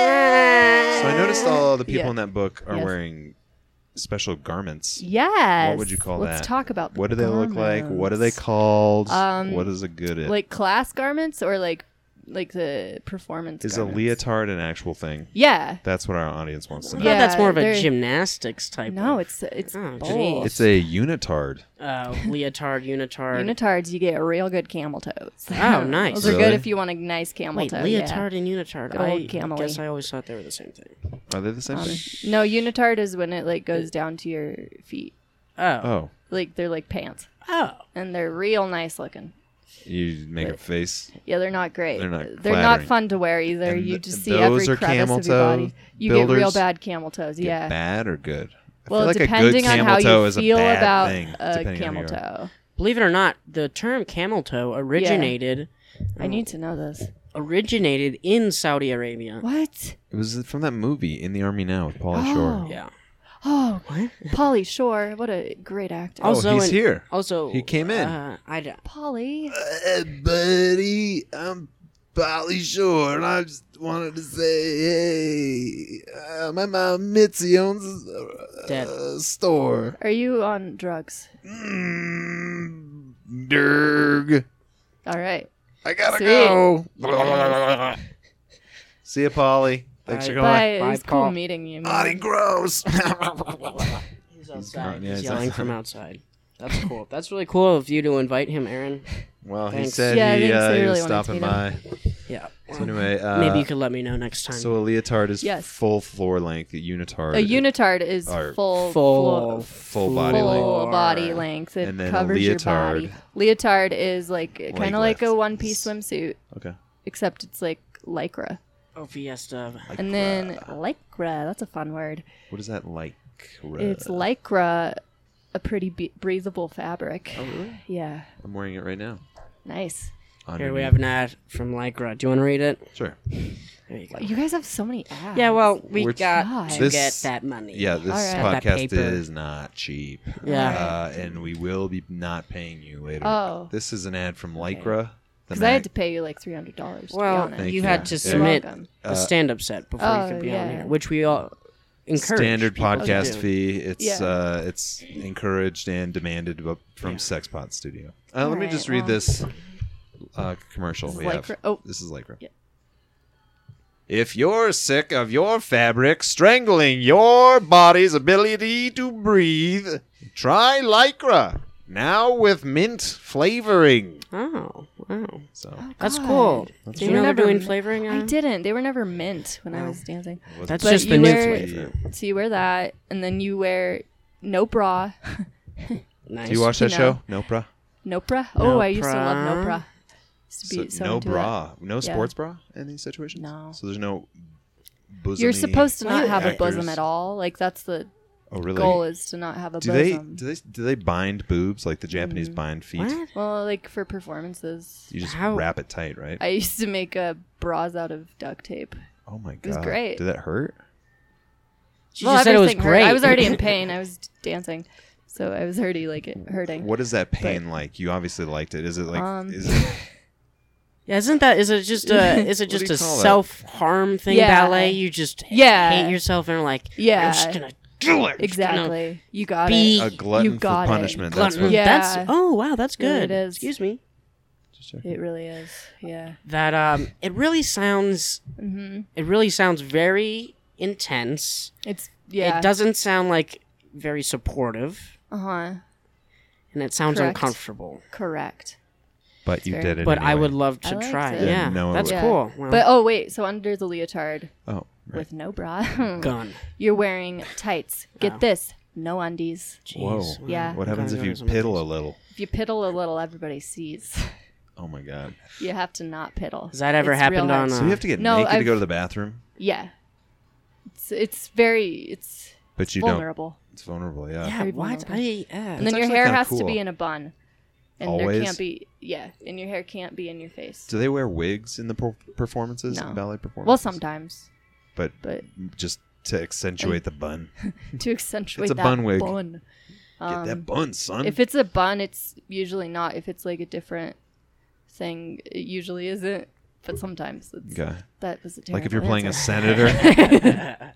So I noticed all the people
Yeah.
in that book are
Yes.
wearing special garments.
yes.
What would you call
Let's
that?
talk about the
What do they look like? What are they
garments.
called?
Um,
what is a good at?
Like class garments or like like the performance
is a
garments?
leotard an actual thing?
Yeah.
That's what our audience wants to know.
Yeah, that's more of a
they're-
gymnastics type.
No,
of,
it's it's
Oh,
both.
geez.
It's a unitard.
uh, leotard, unitard.
Unitards, you get real good camel toes.
Oh, nice.
Those are
Really?
good if you want a nice camel
Wait,
toe.
leotard and unitard.
Good old
I
camel-y.
guess I always thought they were the same thing.
Are they the same
Yeah. Um,
thing?
no, unitard is when it like goes down to your feet.
Oh.
Oh,
Like they're like pants,
Oh.
and they're real nice looking.
you make a face.
Yeah, they're not great.
They're not
They're not
flattering.
fun to wear either.
And
you
th-
just see
those
every
are
crevice
camel
of your body.
toe
You get real
builders?
bad camel toes.
Get
Yeah.
bad or good? I
Well,
feel like
depending
a good
on
camel
how
toe
you
is a
feel
bad
about
thing,
a
depending on
camel
your-
toe.
Believe it or not, the term camel toe originated
I need to know this.
originated in Saudi Arabia.
What?
It was from that movie In the Army Now with Paula Shore.
Yeah.
Oh,
What?
Polly Shore. What a great actor.
Oh,
Also
he's
in-
here.
Also,
He came in.
Uh, I d-
Polly.
Hey, buddy, I'm Polly Shore, and I just wanted to say, hey, uh, my mom Mitzi owns a
Dead.
uh, store.
Are you on drugs?
Mm, Derg.
All right.
I gotta
Sweet.
go. See ya, Polly. Thanks for
Bye.
going.
Bye. It
Bye,
was cool
Paul.
meeting you.
Body
man.
gross.
He's outside.
grunt- yeah,
He's
he's
yelling
outside.
from outside. That's cool. That's really cool of you to invite him, Aaron.
Well, he
Thanks.
said
Yeah,
he,
thanks.
uh,
I
he
really
was
wanted to
stopping
meet
by.
Yeah.
So anyway, uh,
Maybe you could let me know next time.
So a leotard is
Yes.
full floor length. A unitard.
A unitard is
Or
full,
full,
full,
full body
full
length.
floor.
body length. It
And then a
covers your
leotard.
body. Leotard is like kind of like a
lift.
one-piece swimsuit,
Okay.
except it's like lycra.
Oh, Fiesta.
And then lycra, that's a fun word.
What is that like?
It's lycra, a pretty be- breathable fabric.
Oh, really?
Yeah,
I'm wearing it right now.
nice.
Here we have an ad from Lycra. Do you want to read it?
Sure.
There you go.
You guys have so many ads.
Yeah, well, we
We're-
got
God.
to
This-
get that money.
Yeah, this
All right.
That
podcast
paper.
is not cheap.
Yeah.
Uh, and we will be not paying you later.
Oh.
This is an ad from Lycra. The
because I had
mag-
to pay you like three hundred dollars.
Well,
to be
Thank
you
you.
had to
You're
submit
welcome.
a
Uh,
stand-up set before you
Oh,
could be on
yeah.
here, which we all encourage.
standard
people to
podcast
do.
fee. It's
Yeah.
uh, it's encouraged and demanded bu- from
Yeah.
Sexpot Studio. Uh, let me
Alright,
just read
well.
this uh, commercial
This is
we have.
Lycra? Oh.
This is Lycra.
Yeah.
If you're sick of your fabric strangling your body's ability to breathe, try Lycra. Now with mint flavoring.
Oh, wow.
So
That's
God.
cool.
That's
Did you
They
know
were
they're
never
doing
mi-
flavoring?
I
on?
didn't. They were never mint when I was dancing.
That's
But
just the
you
new
wear-
flavor.
So you wear that, and then you wear no bra.
Nice.
do you watch
You
that
know.
show? No bra.
No bra? Oh, I used to love
Nopra.
no bra. Used to be
So
so,
no
into
bra. No
Yeah.
sports bra in these situations?
No.
So there's no
it.
bosom.
You're supposed to not
Why-
have a
actors.
bosom at all. Like that's the
Oh, really?
goal is to not have a
do they
bosom.
do they do they bind boobs like the Japanese
Mm.
bind feet?
What?
Well, like for performances,
You just
How-
wrap it tight, right?
I used to make uh, bras out of duct tape.
oh my god,
was great.
Did that hurt?
She
well,
just said it was
everything hurt.
great.
I was already in pain. I was dancing, so I was already like it hurting.
What is that pain like? You obviously liked it. Is it like?
Um,
is it?
Yeah, isn't that? Is it just a? Is it
What do
just
you
a
call that?
self harm thing?
Yeah.
Ballet? You just
Yeah.
hate yourself and are like,
Yeah.
I'm just gonna do it. Just gonna
Exactly. You got
be
it.
A glutton
You got
for
it.
punishment. That's
glutton.
what.
Yeah.
That's oh wow, that's
Really
good.
it is.
Excuse me.
Just checking.
It really is. Yeah.
That um, it really sounds.
Mm-hmm.
It really sounds very intense.
It's yeah.
It doesn't sound like very supportive,
Uh huh.
and it sounds
Correct.
uncomfortable.
Correct.
But you
very-
did it.
But I
anyway.
would love
I
to
liked
try.
it.
Yeah,
Yeah, no,
that's
it-
Yeah.
cool. Well,
But oh wait, so under the leotard
Oh, right.
with no bra,
gun.
you're wearing tights. Get
Wow.
this, no undies.
Jeez.
Whoa.
Wow.
Yeah.
What happens
Gotta
if
go
you
to some
piddle a
things.
little?
If you piddle a little, everybody sees.
Oh my god.
You have to not piddle.
Has that ever
It's real
happened
hard.
on?
So
Uh,
you have to get
No,
naked to
I've-
go to the bathroom,
Yeah. It's it's very it's
but you don't.
vulnerable.
It's vulnerable. Yeah.
yeah.
very
What?
vulnerable.
I, uh,
And then
That's
your
actually
hair
kinda
has to
cool.
be in a bun. And
Always?
there can't be yeah, and your hair can't be in your face.
Do they wear wigs in the per- performances?
No.
In ballet performances?
Well, sometimes,
But
but
just to accentuate the bun.
to accentuate
It's a
that
bun wig.
bun.
Get
Um,
that bun, son.
If it's a bun, it's usually not. If it's like a different thing, it usually isn't. But sometimes it's,
okay.
that was a terrible
Like if you're playing a
answer.
senator.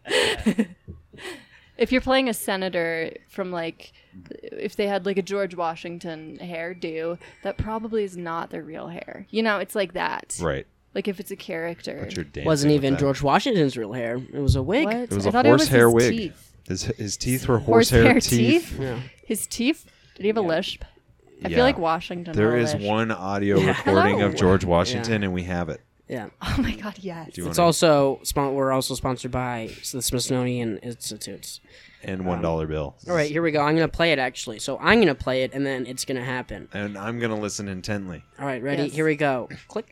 If you're playing a senator from like, if they had like a George Washington hairdo, that probably is not their real hair. You know, it's like that.
right.
Like if it's a character.
But you're dancing
wasn't
with
even
that.
George Washington's real hair. It was a wig.
What?
It was
I
a
thought it was
horsehair
his
wig.
teeth.
His his teeth were horsehair
Horsehair
teeth.
teeth?
Yeah.
His teeth? Did he have a lisp? I
Yeah.
feel like Washington.
There
had a
is
lisp.
one audio recording of
Hello.
George Washington, and we have it.
Yeah.
Oh my god, yes.
Do you
It's
wanna-
also spon- we're also sponsored by the Smithsonian Institutes.
and one dollar bill.
All right, here we go. I'm gonna play it actually. So I'm gonna play it, and then it's gonna happen.
And I'm gonna listen intently.
All right, ready?
Yes.
Here we go. Click.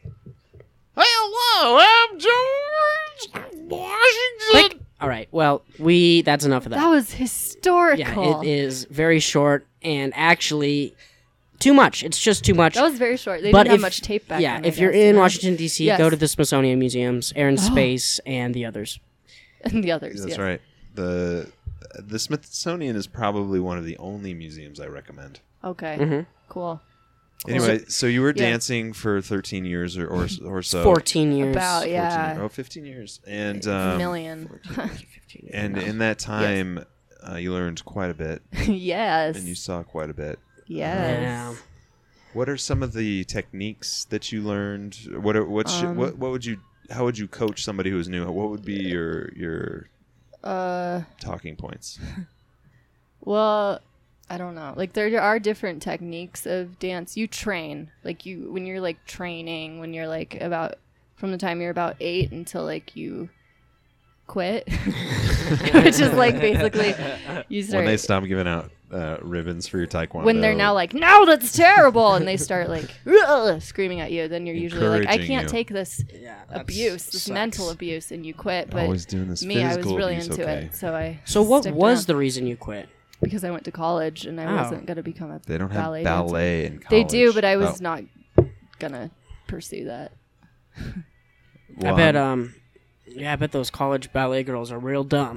Hello, I'm George Washington.
Click. All right. Well, we that's enough of that.
That was historical.
Yeah, it is very short and actually too much. It's just too much.
That was very short. They
but
didn't have
if,
much tape back
yeah,
then. I
if you're
guess,
in
you know?
Washington D C,
Yes.
go to the Smithsonian Museums, Air and Space, and the others.
and the others.
That's
yeah.
right. The the Smithsonian is probably one of the only museums I recommend.
Okay.
Mhm.
Cool.
Anyway, so you were
Yeah.
dancing for thirteen years or or, or so.
Fourteen years.
About
fourteen,
yeah.
oh, fifteen years. And
It's
um,
a million.
and in that time, uh, you learned quite a bit,
yes.
and you saw quite a bit.
yes.
Yeah.
What are some of the techniques that you learned? What are, what should,
Um,
what what would you how would you coach somebody who's new? What would be your your
Uh,
talking points?
well, I don't know. Like there are different techniques of dance. You train, like you when you're like training, when you're like about from the time you're about eight until like you quit, which is like basically you start
When they stop giving out uh, ribbons for your taekwondo.
when they're now like, no, that's terrible, and they start like "Ugh," screaming at you, then you're usually like, I
Encouraging
can't
you.
take this
Yeah, that's-
abuse, this
sucks.
mental abuse, and you quit. But
always doing this
me, I was
physical
really
abuse,
into
okay.
it, so I.
So what
stuck
was
around.
the reason you quit?
Because I went to college and I
Oh.
wasn't gonna become a
They don't have
ballet
ballet,
dancer.
in college.
They do, but I was
Oh.
not gonna pursue that.
Well,
I bet
I'm-
um yeah, I bet those college ballet girls are real dumb.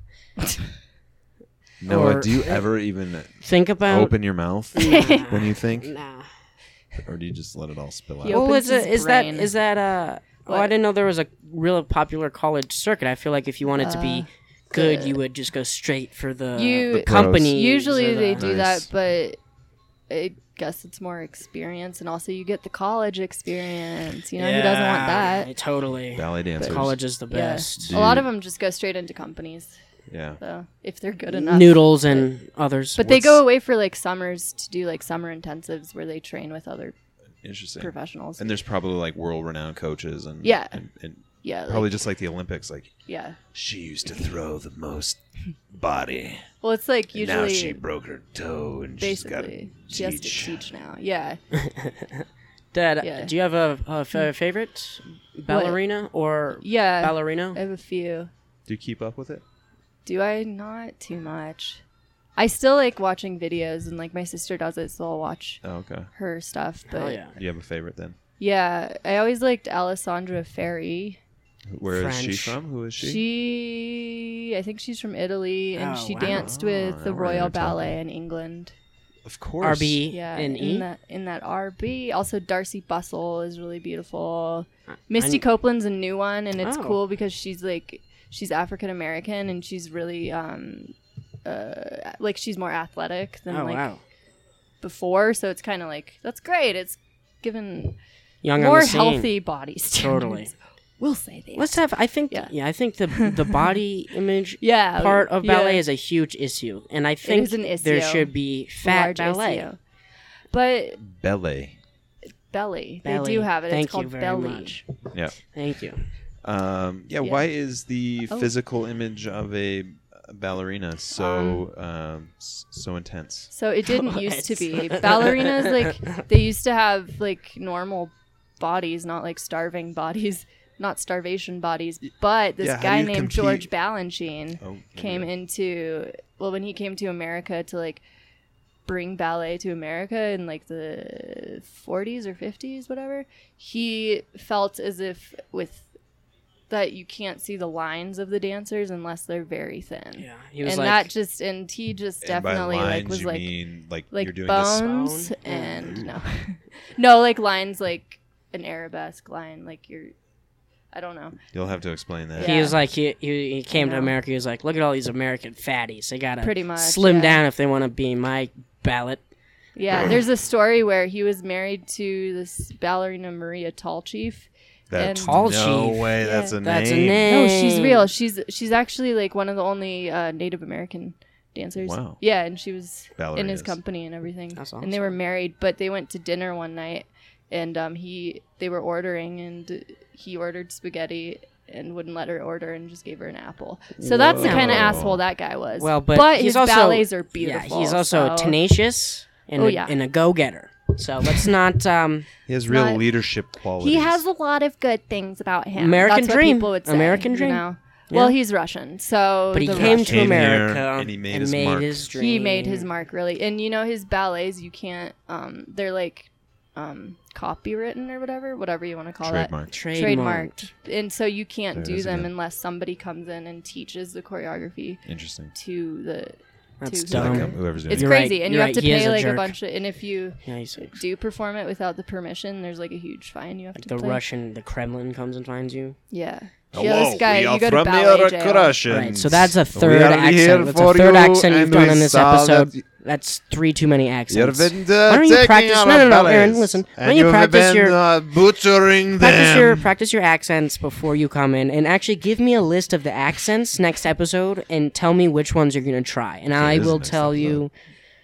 Noah,
or-
do you ever even
Think about
open your mouth
Nah.
when you think,
Nah.
or do you just let it all spill out?
He
Well,
opens
is it
his
is that
brain.
is that uh oh, I
What?
didn't know there was a real popular college circuit. I feel like if you wanted to be
Uh,
good,
the-
you would just go straight for the,
You-
the
The
pros.
company.
Usually they do
Nice.
that, but I guess it's more experience, and also you get the college experience. You know, who doesn't want that?
Totally.
Ballet dancers.
College is the
Yeah.
best.
A lot of
Dude.
them just go straight into companies,
Yeah.
so if they're good enough.
Noodles and others.
But they
What's-
go away for like summers to do like summer intensives where they train with other
Interesting.
professionals.
And there's probably like world-renowned coaches and
Yeah.
and, and
yeah,
probably
like,
just like the Olympics. Like
yeah.
she used to throw the most body.
Well, it's like
and now she
usually
broke her toe and she's got to
basically she has to
teach.
teach now. Yeah.
Dad,
Yeah.
do you have a, a f- favorite ballerina or
Yeah.
ballerino?
I have a few.
Do you keep up with it?
Do I? Not too much. I still like watching videos, and like my sister does it, so I'll watch
Oh, okay.
her stuff. But
Oh
yeah.
yeah.
Do you have a favorite then?
I always liked Alessandra Ferri.
Where is she
French.
from? Who is she?
She, I think she's from Italy, and
Oh,
she
wow.
danced
Oh,
with the
now we're
Royal
gonna talk.
Ballet in England.
Of course.
R B
Yeah,
and
in
E.
that in that R B. Also, Darcy Bustle is really beautiful.
I-
Misty
I-
Copeland's a new one, and it's
Oh.
cool because she's like she's African American, and she's really um uh like she's more athletic than
Oh
like
wow.
before. So it's kind of like that's great. It's given
Young on
more
the scene.
healthy body standards.
Totally.
We'll say that.
Let's have. I think.
Yeah.
Yeah. I think the the body image
yeah
part of ballet
yeah.
is a huge issue, and I think
is an
there
issue.
should be fat
Large
ballet.
issue. But
Ballet.
belly,
Belly.
they do have it.
Thank
it's called
you very
belly.
much.
Yeah.
Thank you.
Um, yeah,
Yeah.
Why is the
Oh.
physical image of a ballerina so um, s- so intense?
So it didn't used to
What?
be. Ballerinas, like, they used to have, like, normal bodies, not, like, starving bodies, not starvation bodies. But this
Yeah, how do
guy
you
named
compete?
George Balanchine
Oh,
came
yeah.
into, well, when he came to America to, like, bring ballet to America in, like, the forties or fifties, whatever, he felt as if with that you can't see the lines of the dancers unless they're very thin.
Yeah. He was
And
like.
that just, and he just
And by
definitely,
lines,
like, was
you
like,
mean like,
like
you're doing this.
bones
Bone?
and no no like lines like an arabesque line, like you're I don't know.
You'll have to explain that.
He
Yeah.
was like he, he he came to
know.
America. He was like, look at all these American fatties. They gotta
Pretty much,
slim
yeah.
down if they want to be my ballot.
Yeah, there's a story where he was married to this ballerina Maria Tallchief.
That's
And-
Tall
no
chief.
way. That's
Yeah.
a
That's a
name.
name.
No, she's real. She's she's actually like one of the only uh, Native American dancers.
Wow.
Yeah, and she was in
Ballerinas.
his company and everything.
That's
And they were married, but they went to dinner one night, and um, he they were ordering, and he ordered spaghetti and wouldn't let her order, and just gave her an apple. So that's the kind of
Whoa.
asshole that guy was.
Well, but, he's
his
also
ballets are beautiful.
Yeah, he's also
so-
tenacious and,
Oh,
a,
yeah.
and a go-getter. So let's not. Um,
He has real
not-
leadership qualities.
He has a lot of good things about him.
American
That's what
dream.
people would say,
American
you
dream.
know? Well,
Yeah.
he's Russian, so
but he
the
came
Russian-
to
Came here
America
and he made his mark.
his dream.
he made his mark really, and you know his ballets. You can't. Um, they're like, um, copywritten or whatever, whatever you want to call
Trademark.
that.
Trademarked.
Trademarked. And so you can't
There it
do
is
them
again.
unless somebody comes in and teaches the choreography
Interesting.
to the.
That's
to
dumb.
whoever.
Whoever's doing
It's
it.
You're
crazy,
right,
and you
you're
have
right,
to
he is
pay
a
like
jerk.
a bunch of. And if you
Yeah, he's like,
do perform it without the permission, there's like a huge fine you have
like
to
the
pay.
Russian, the Kremlin comes and finds you.
Yeah. Yeah, this guy,
we
you
are
go to
from
ballet
the
jail.
Russians.
Right, so that's a
We
third
are here
accent. That's a
for
third
you,
accent you've
and
done
we
in this
saw
episode.
that
That's three too many
You've
accents.
been uh,
Why don't you
taking
practice?
our
No, no, no,
ballets,
Aaron. Listen. Why
and
don't you
have
practice
been,
your
uh, butchering
practice
them.
your practice your accents before you come in, and actually give me a list of the accents next episode, and tell me which ones you're gonna try, and I
is
will
next
tell
episode.
you.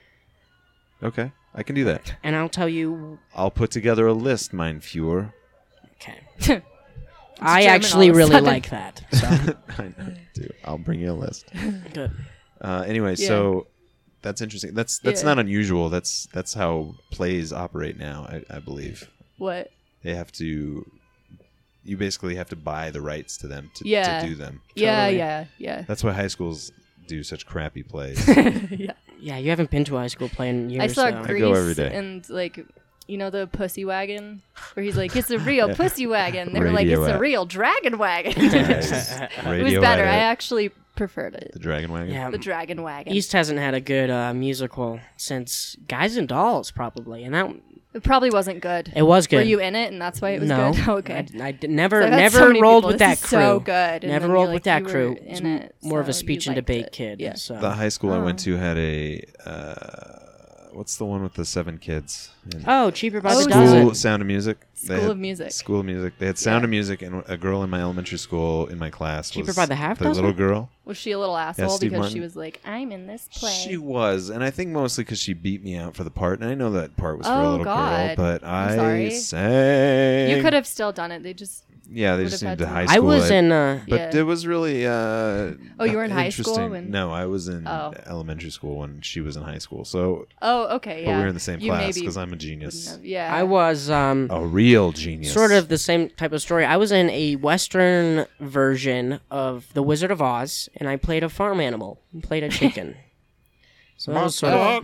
Okay, I can do that.
And I'll tell you.
I'll put together a list, mein Führer.
Okay. I
German
actually
all of a
really
sudden.
like that. So
I know, dude. I'll bring you a list.
good.
Uh, anyway,
Yeah.
so that's interesting. That's that's
Yeah.
not unusual. That's that's how plays operate now. I, I believe
What?
they have to. You basically have to buy the rights to them to,
Yeah.
to do them.
Yeah,
Totally.
yeah, yeah.
That's why high schools do such crappy plays.
yeah.
Yeah, you haven't been to a high school play in years.
I saw
so.
I
Grease
go every day.
and like, you know the pussy wagon where he's like, it's a real pussy wagon. They were like,
Radio
it's a
Ad.
real dragon wagon.
Nice.
It was
Radio
better.
edit.
I actually preferred it.
The Dragon Wagon.
Yeah,
The dragon wagon.
East hasn't had a good uh, musical since Guys and Dolls, probably, and that
It probably wasn't good.
it was good.
Were you in it, and that's why it was
no,
good? Okay.
I, I d- never,
So I've had
never
so many
rolled
people,
with
this
that
is
crew.
so good. and
Never
then
rolled
you're
with
like,
that
you were
crew.
in
It's
it,
more of a
so
speech
you
and
liked
debate
it.
kid.
Yeah.
So.
The high school I went
Oh.
to had a. Uh, what's the one with the seven kids? And
Oh, Cheaper by
Oh,
the
School-
Dozen.
School Sound of Music. They
School
had
of Music.
School of Music. They had Sound
Yeah.
of Music, and a girl in my elementary school in my class
Cheaper
was
by the half
the
dozen?
little girl.
Was she a little asshole
Steve
because she
Martin.
was like, I'm in this play?
She was, and I think mostly because she beat me out for the part, and I know that part was for a
Oh,
little
God.
girl, but
I'm
I
sorry.
sang.
You could have still done it. They just.
Yeah, they
would
just
have
needed
had
to high
to-
school.
I was
it.
in. Uh,
But
Yeah.
it was really. Uh,
Oh, you were in high school
interesting.
when-
No, I was in
Oh.
elementary school when she was in high school. So,
Oh, okay, yeah.
but we were in the same
You
class
maybe
because I'm a
wouldn't
genius,
have- Yeah.
I was um,
a real genius.
sort of the same type of story. I was in a Western version of The Wizard of Oz, and I played a farm animal. I played a chicken. So that was sort of.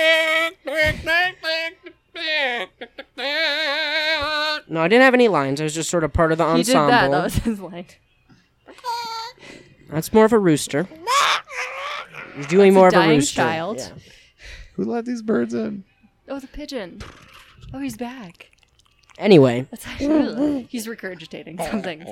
No, I didn't have any lines. I was just sort of part of the
He did
ensemble.
that. That was his line.
That's more of a rooster. You're doing
That's a
more of a
dying
rooster.
child.
Yeah.
Who let these birds in?
Oh, the pigeon. Oh, he's back.
Anyway,
That's actually. He's regurgitating something.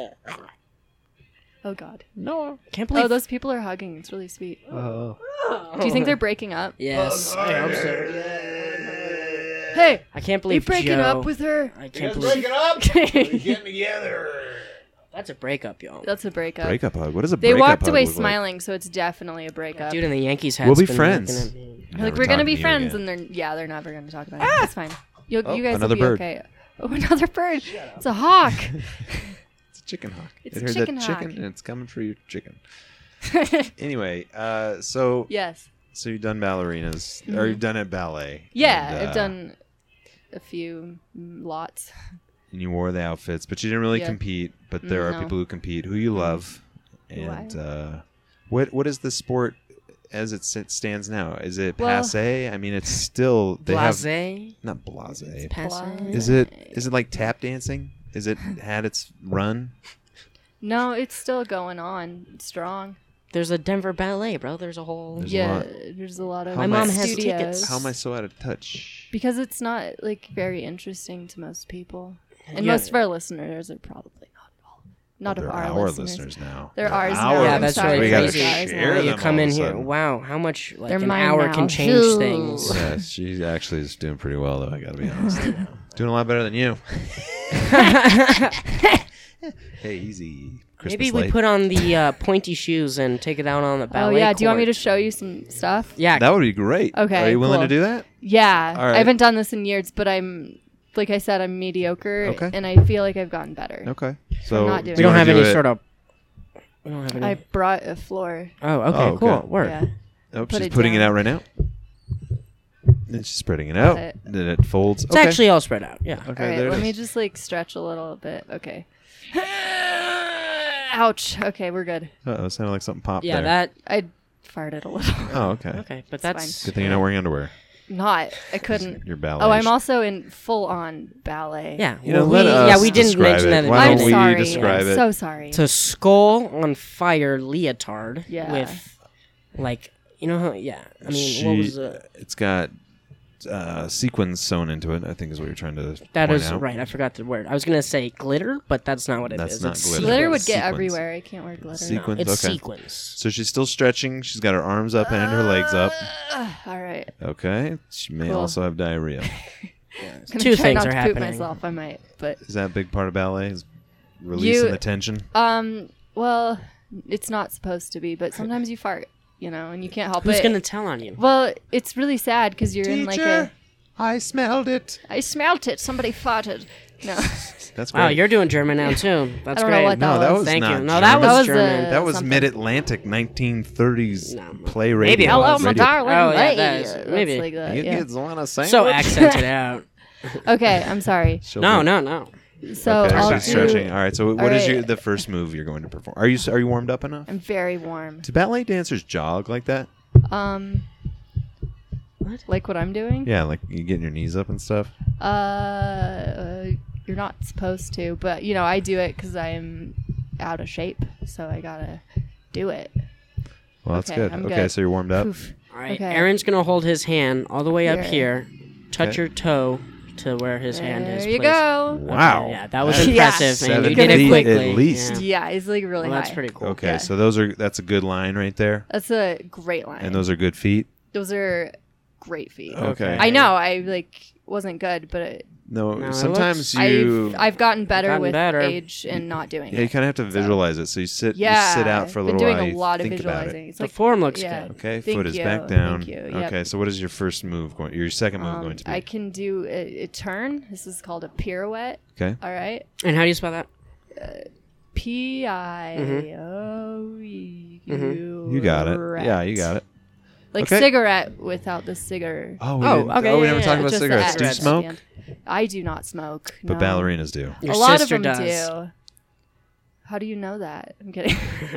Oh, God.
No.
can't believe.
Oh, those people are hugging. It's really sweet.
Oh.
Do you think they're breaking up?
yes, I hope so.
Hey,
I can't
are you
believe
breaking
Joe.
up with her?
I can't believe
up? Getting together.
that's a breakup, y'all.
That's a breakup.
Breakup hug. What is a
They
breakup
walked
hug
away
look like?
smiling, so it's definitely a breakup.
Dude in the Yankees hat.
We'll be friends.
They're like,
Never
we're gonna
talking
be
to you
friends,
again.
and they're yeah, they're never gonna talk about it. It's fine. You'll,
Oh,
you guys
another
will be
bird.
okay. Oh, another bird. It's a hawk.
It's a chicken hawk.
It's
it
a
heard
chicken
that
hawk.
chicken, and it's coming for your chicken. Anyway, uh, so
Yes.
so you've done ballerinas, or you've done it ballet.
Mm-hmm. Yeah,
and, uh,
I've done a few, mm, lots.
And you wore the outfits, but you didn't really
Yeah.
compete. But there are
No.
people who compete, who you love.
Who
And
I-
uh, what what is the sport as it sit- stands now? Is it
Well-
passe? I mean, it's still they
Blase.
have not blase.
Passe.
Is it is it like tap dancing? Is it had its run?
No, it's still going on strong.
There's a Denver Ballet, bro. There's a whole.
There's a
yeah,
lot.
there's a lot of
My mom has
studios.
tickets.
How am I so out of touch?
Because it's not like very interesting to most people, and
Yeah.
most of our listeners are probably not all, not
They're
of our,
our
listeners.
listeners now.
They're ours now.
our
Yeah,
I'm
that's
sorry.
really
We gotta
crazy.
Guys,
share
now.
you
them
come
all
in
of a
here.
sudden.
Wow, how much like
They're
an
mine
hour
now.
can change
Phew.
things.
Yeah, she actually is doing pretty well, though. I gotta be honest. Doing a lot better than you. Hey, easy. Christmas
Maybe we
light.
put on the uh, pointy shoes and take it out on the
Oh
ballet.
yeah, do you want me to
court.
show you some stuff?
Yeah,
That would be great.
Okay,
Are you willing
cool.
to do that?
Yeah,
All right.
I haven't done this in years, but I'm like I said, I'm mediocre,
Okay.
and I feel like I've gotten better.
Okay. So
not doing
do
we
you
don't
wanna
have
do
any
it-
sort of. We don't have any.
I brought a floor.
oh, okay,
Oh, okay.
cool. Work.
Yeah.
Oh,
put
she's
it
putting it
down.
out right now. And she's spreading it out.
it.
Then it folds.
It's
okay.
actually all spread out. Yeah.
Okay,
All right,
there it
let
is.
me just like stretch a little bit. Okay. Ouch. Okay, we're good.
Uh-oh, it sounded like something popped
Yeah,
there.
that.
I farted a little.
Oh, okay.
Okay, but
It's
that's.
Good thing you're not wearing underwear.
Not. I couldn't.
Your ballet.
Oh, I'm also in full on ballet.
Yeah.
You know,
well,
let
we,
us
yeah, we didn't
describe
mention
it.
that. in
Why
the
I'm
don't we
beginning.
sorry.
describe
I'm
it?
so sorry.
It's a skull on fire leotard.
Yeah.
With, like, you know how? Yeah. I mean,
She,
what was the?
It's got uh, sequins sewn into it. I think is what you're trying to.
That
point
is
out.
right. I forgot the word. I was gonna say glitter, but that's not what it is.
That's not
It's
glitter.
sequins.
Glitter would get
Sequins.
everywhere. I can't wear glitter.
Sequins.
It's
okay.
sequins.
So she's still stretching. She's got her arms up and her legs up.
All right.
Okay. She may
Cool.
also have diarrhea.
Gonna
Two
try
things
not
are
to
happening.
Poop myself. I might, but
Is that a big part of ballet? Is releasing
You-
the tension?
um, well, it's not supposed to be, but sometimes you fart, you know, and you can't help
Who's
it.
gonna tell on you?
Well, it's really sad because you're in like a.
I smelled it.
I smelt it. Somebody farted. No,
That's
Wow,
great.
you're doing German now too. That's
I don't
great.
know what that
No, that
was.
was
Thank
not
you. No,
German.
that was,
That was,
German.
uh,
That was
something.
mid-Atlantic nineteen thirties
No.
play radio.
Maybe it
Hello,
was.
my
Radio-
darling.
Oh, yeah,
lady.
that is-
That's
maybe.
like that,
You
yeah.
kids want a sandwich?
so accented out.
Okay, I'm sorry.
She'll
No,
be-
no, no.
So
okay,
I'll
she's
do.
stretching. All right. So, what is
right.
your the first move you're going to perform? Are you are you warmed up enough?
I'm very warm.
Do ballet dancers jog like that?
Um,
What?
like what I'm doing?
Yeah, like you getting your knees up and stuff.
Uh, uh, you're not supposed to, but you know I do it because I'm out of shape, so I gotta do it.
Well, that's
Okay,
good.
I'm
okay,
good.
so you're warmed up.
Poof.
All right.
Okay.
Aaron's gonna hold his hand all the way up
Here.
here. Touch
Okay.
your toe to where his hand is.
There you
please.
go.
Wow.
Okay, yeah, that was
That's
impressive, and you
seven
did it
feet
quickly.
at least.
Yeah.
Yeah, it's like really
Well, that's
high.
pretty cool.
Okay,
Yeah.
so those are that's a good line right there,
That's a great line.
and those are good feet.
Those are great feet.
Okay.
I know. I like wasn't good, but it,
No,
No, it
sometimes
looks-
you
I've I've gotten better
Gotten
with
better.
age and not doing
yeah, you
it.
kind of have to visualize it. So you sit
Yeah,
you sit out for a
been
little
doing
while.
a
you
lot of
think about it.
visualizing. It's
The
like
form looks
yeah.
good.
Okay,
Thank
foot is
you,
back
thank
down.
you, yep.
Okay, so what is your first move going? Your second move
Um,
going to be?
I can do a, a turn. This is called a pirouette.
Okay.
All right.
And how do you spell that?
P I O E U.
You got it. Yeah, you got it.
Like
Okay.
cigarette without the cigar.
Oh, we
Oh,
didn't,
okay,
oh, we
yeah,
never
yeah,
talked
yeah.
about
Just the
cigarettes. Do you
at the
smoke?
end. I do not smoke.
But
no.
ballerinas do.
Your
a lot
sister
of them
does.
do. How do you know that? I'm kidding.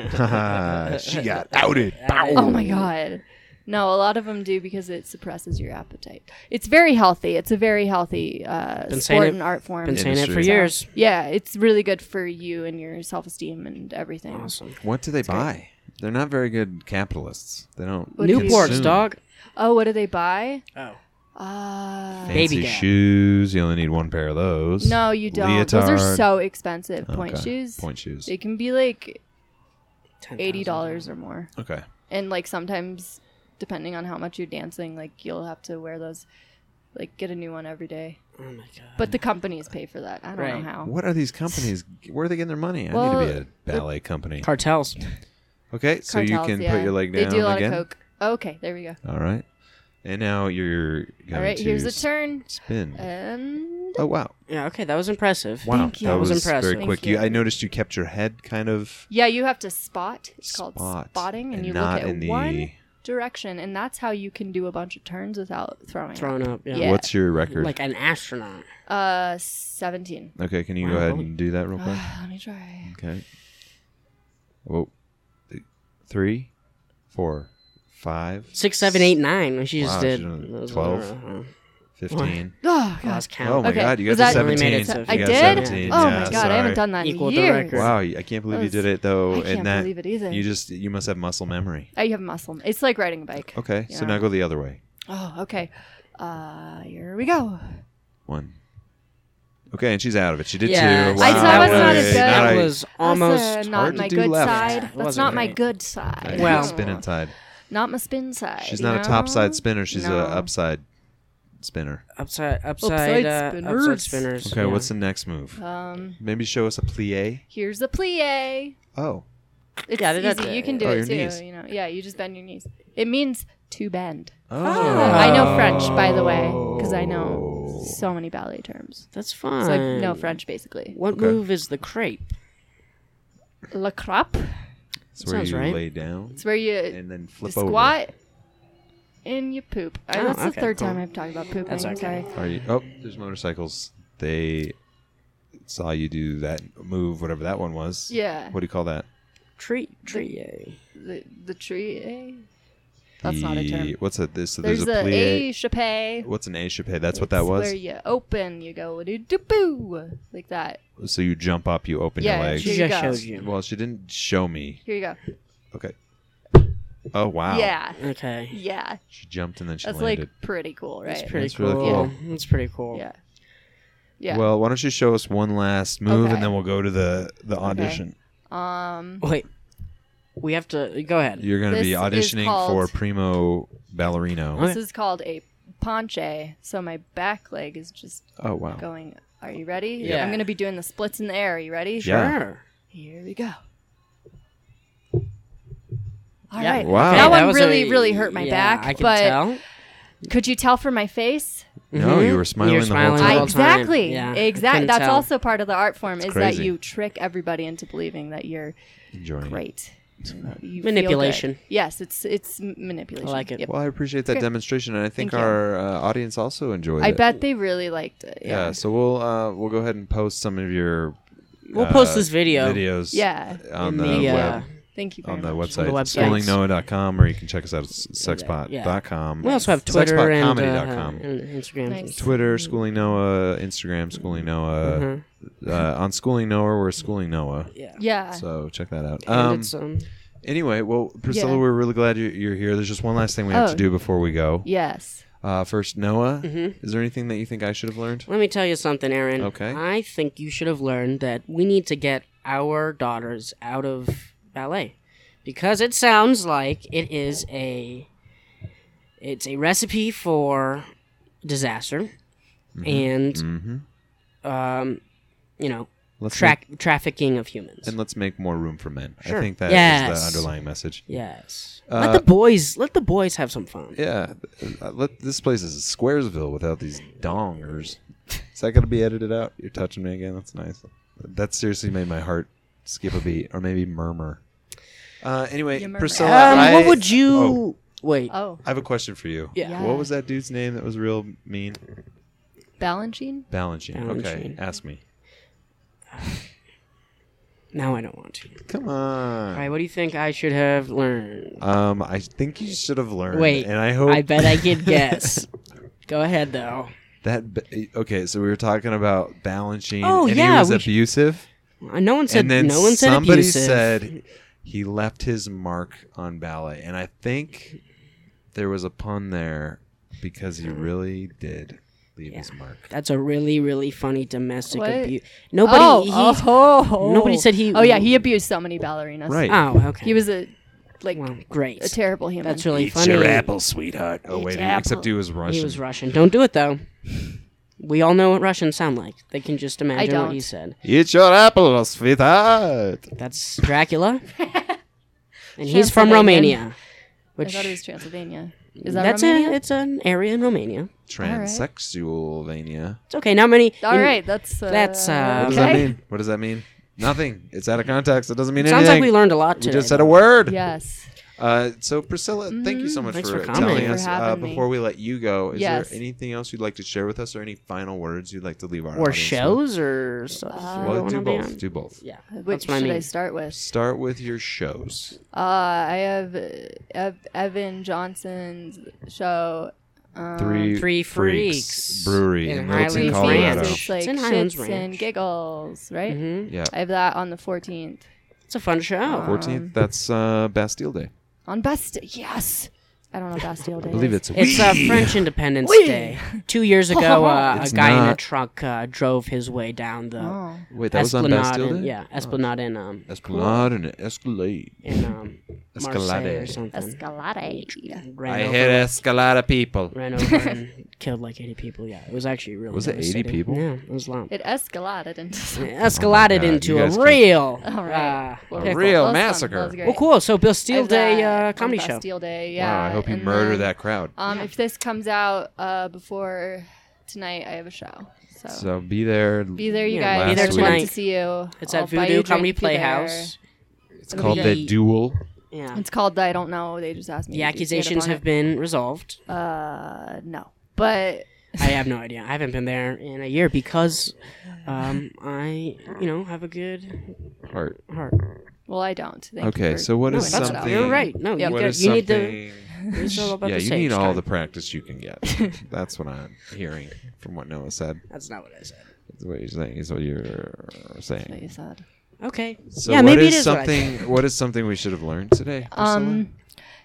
she got outed.
Oh my god. No, a lot of them do because it suppresses your appetite. It's very healthy. It's a very healthy uh,
Been saying
sport
it-
and art form.
Been saying it for
Industry.
years.
Yeah, it's really good for you and your self-esteem and everything.
Awesome.
What do they buy? They're not very good capitalists. They don't.
What do you-
Newports,
consume
dog.
Oh, what do they buy?
Oh.
Uh,
Fancy
Baby gap.
shoes. You only need one pair of those.
no, you don't. Those are
Leotard.
so expensive. Point
Okay.
shoes.
Point shoes.
They can be like
ten
eighty
thousand
dollars or more,
Okay.
and like sometimes, depending on how much you're dancing, like you'll have to wear those. Like get a new one every day.
Oh my god.
But the companies pay for that. I don't
Right.
know how.
What are these companies? Where are they getting their money? I
Well,
need to be a ballet company.
Cartels.
Okay, so you
Cartels,
can
yeah.
put your leg down
They do a lot
again.
of coke. Oh, okay, there we go.
All right. And now you're going
All right,
to
here's a
s-
turn.
spin.
And
Oh wow!
Yeah. Okay, that was impressive.
Wow,
Thank you.
that
That was
was
impressive.
very
Thank
quick. You.
you.
I noticed you kept your head kind of
yeah, you have to spot. It's called
spot
spotting, and,
and
you
not
look at
in the.
one direction, and that's how you can do a bunch of turns without throwing.
Throwing
up.
up. Yeah.
Yeah.
What's your record?
Like an astronaut.
Uh, seventeen.
okay, can you
Wow.
go ahead and do that real quick?
Let me try.
Okay. Whoa. Three, four, five,
Six, seven, eight, nine. She just
Wow,
did.
she done
those
twelve.
were, uh,
fifteen.
Oh god.
Lost count.
Oh my
Okay,
god, you got
was
to
that-
Really made
seventeen.
it
I
You got
did.
seventeen.
Oh
yeah,
my god, I
sorry.
haven't done that in
Equaled the
years.
record.
Wow, I can't believe you
That
did
was-
it though.
I
and
can't
that
believe it either.
you just you must have muscle memory.
I have muscle. It's like riding a bike.
Okay, so
Yeah.
now go the other way.
Oh, okay. Uh, here we go.
One. Okay, and she's out of it. She did
Yeah,
two.
I-
Wow.
that was not
Wait,
as good.
That
I-
was almost.
That's, uh,
hard
not
to
my
do
good
left.
side.
Yeah, it
That's
wasn't
not my
great.
good side.
Okay,
Well-
spinning side.
Not my spin side.
She's
you
not
know?
a top side spinner. She's
No.
a upside spinner.
upside, upside,
Upside
uh,
spinners.
upside spinners.
Okay,
yeah.
what's the next move?
Um,
Maybe show us a plie.
here's a plie.
Oh,
It's
Yeah, that's
easy.
it.
You can do
Oh,
it
your
too.
knees.
You know, yeah, you just bend your knees. It means to bend.
oh.
I know French, by the way, because I know so many ballet terms.
That's fine.
So I know French basically.
What
Okay.
move is the crepe?
La crape.
It's where
Sounds
you
right.
lay down
It's where you
and then
you
flip over.
squat and you poop. I-
Oh,
that's the
okay,
third
cool.
time I've talked about pooping.
That's okay.
Sorry.
Are you? Oh, there's motorcycles. They saw you do that move, whatever that one was.
Yeah.
What do you call that?
Tree, tree.
The the tree. Eh? That's not a term.
The- What's a this? So
There's,
there's, a
a
plie.
a chape.
What's an échappé? That's what that
It's
was.
Where you open, you go do do boo like that.
So you jump up, you open
Yeah,
your legs.
She
Here you
just
go.
showed you.
Well, she didn't show me.
Here you go.
Okay. Oh wow.
Yeah.
Okay.
Yeah.
She jumped and then she
That's
landed.
like pretty cool, right?
That's pretty
That's
cool.
really cool.
That's pretty cool.
Yeah. Yeah.
Well, why don't you show us one last move
Okay.
and then we'll go to the the audition.
um.
Wait. We have to go ahead.
You're going to be
This is
auditioning
called-
for Primo Ballerino.
Okay.
This is called a penché. So my back leg is just
Oh wow.
going. Are you ready?
Yeah.
I'm going to be doing the splits in the air. Are you ready?
Yeah.
Sure.
Here we go. All
Yeah.
right.
Wow.
That
that
one
was
really,
a-
really hurt my
yeah,
back.
I could
but
tell.
could you tell from my face?
No,
Mhm.
you were smiling
You're
the whole
smiling
time.
the whole time.
Exactly.
Yeah,
Exactly.
couldn't
That's
tell.
also part of the art form is that
crazy.
you trick everybody into believing that you're
Enjoying it.
great. You feel
Manipulation.
good. Yes, it's it's m- manipulation.
I like it.
Yep.
Well, I appreciate that
Great.
demonstration, and I think
Thank you.
our uh, audience also enjoyed
I
it.
bet they really liked it.
Yeah.
Yeah.
So we'll uh, we'll go ahead and post some of your.
We'll
uh,
post this video.
Videos.
Yeah.
On
in
the,
the, uh,
web.
Thank you very
On the
much.
website,
On the website.
schooling noah dot com, or you can check us out at sexpot dot com.
We also have Twitter and, uh,
sexpotcomedy.com.
and Instagram.
Nice.
Twitter, Schooling Noah, Instagram, Schooling Noah. Uh, on Schooling Noah, we're Schooling Noah.
Yeah.
Yeah.
So check that out.
And
Um,
it's, um,
anyway, well, Priscilla,
Yeah.
we're really glad you- you're here. There's just one last thing we have
Oh.
to do before we go.
Yes.
Uh, first, Noah,
Mhm.
is there anything that you think I should have learned?
let me tell you something, Aaron.
Okay.
I think you should have learned that we need to get our daughters out of ballet because it sounds like it is a it's a recipe for disaster and
Mm-hmm.
um, you know
Let's
track trafficking of humans.
make, and let's make more room for men. I
Sure.
think that is
Yes.
the underlying message.
yes.
Uh,
let the boys let the boys have some fun.
Yeah, uh, let, this place is Squaresville without these dongers. Is that going to be edited out? You're touching me again. That's nice. That seriously made my heart skip a beat, or maybe murmur. Uh, anyway,
You murmur.
Priscilla,
Um,
I,
what would you
Oh,
wait?
Oh,
I have a question for you.
Yeah.
Yeah.
What was that dude's name that was real mean?
Balanchine?
Balanchine. Okay,
Balanchine.
ask me.
Now I don't want to.
Come
All
on.
right, what do you think I should have learned?
Um, I think you should have learned.
Wait,
and I hope
I bet I could guess. Go ahead though.
that. b- Okay, so we were talking about Balanchine,
Oh,
and
yeah,
he was
we sh-
abusive.
Uh, No one said.
and then
no one said
somebody
abusive.
said he left his mark on ballet, and I think there was a pun there because he really did leave his mark.
That's a really, really funny domestic
What?
abuse. Nobody.
oh,
he,
oh,
nobody said he-
Oh yeah, he abused so many ballerinas.
Right.
Oh, okay.
He was a like
well, great.
a terrible human.
That's really
Eat
funny.
your apple, sweetheart. Oh wait,
Eat apple.
except he was Russian.
He was Russian. Don't do it though. We all know what Russians sound like. They can just imagine what
don't.
he said.
Eat your apple, sweetheart.
That's Dracula, and he's from
Transylvanian.
Romania.
I
Which
thought it was Transylvania. Is that
that's
Romania?
a it's an area in Romania.
Transsexualvania.
It's okay. Not many.
All
in-
right, that's uh,
That's, uh,
What does
okay.
that mean? What does that mean? Nothing. It's out of context. It doesn't mean
Sounds
anything.
like we learned a lot
We
today.
just said a
though.
word.
Yes.
Uh, so Priscilla, thank you so much
Thanks
for,
for coming.
telling
Thank you
us.
for
Uh,
having me.
before we let you go, is
Yes.
there anything else you'd like to share with us, or any final words you'd like to leave our
Or
audience
shows or stuff.
Uh,
you
With? Well,
wanna
do
be
both.
on?
Do both.
Yeah,
Which
that's what I
should
mean.
I start with?
Start with your shows.
Uh, I have uh, Ev- Evan Johnson's show. Um,
Three,
Three
Freaks,
Freaks
Brewery
in
in
Highlands
Littleton,
Three
Ranch.
Colorado.
Feeds. It's like
It's in Highlands
shits and
Ranch.
giggles, right?
hmm
Yeah,
I have that on the fourteenth.
It's a fun show.
fourteenth. That's uh, Bastille Day.
On Bastille, yes. I don't know what Bastille Day.
I believe
is.
it's a
It's uh,
week.
French Independence
Oui.
Day. Two years ago, uh, a
It's
guy in a
not.
truck uh, drove his way down the
Oh.
Wait, that was on
Esplanade.
Bastille
in,
Day?
yeah, Esplanade in um,
Esplanade and Escalade.
in um, Marseille or
Escalade.
something.
Escalade.
Ran
I
over,
hit Escalade people.
ran over and killed like eighty people. Yeah, it was actually really.
Was it eighty
devastating.
people?
Yeah, it was long.
It escalated into something.
It escalated
God,
into
you
a
guys can-
real.
All right.
Uh,
Well,
pickle.
real
that was fun.
massacre.
That was great.
Well, cool. So Bastille
I've
Day
that
uh,
on
comedy show.
Bastille Day, yeah.
Wow, I hope you
and
murder
then,
that crowd.
Um, if this comes out uh, before tonight, I have a show. So,
So be there.
be there, you
Yeah,
guys.
be there
I'd love
tonight.
to see you.
It's
I'll
at
buy you
Voodoo
a drink
Comedy
if you're there.
Playhouse.
It's called
be-
The Duel.
Yeah.
It's called the I don't know. They just asked me.
The
to do-
accusations
stand
have been resolved.
up on it. Uh, no, but
I have no idea. I haven't been there in a year because um, I, you know, have a good
Heart.
heart.
well, I don't. Thank you
Okay,
for
so what
pointing
is
that
That's
out.
something-
you're right. No,
Yeah,
you,
What
got,
is
you need
something?
the. It's all about
yeah,
the
you
stage
need all
time.
the practice you can get. That's what I'm hearing from what Noah said.
That's not what I said.
That's what you're saying. Is what you're
What
saying.
you said.
Okay.
So
yeah,
what
maybe it
is
is what I
something? What is something we should have learned today? Priscilla?
Um,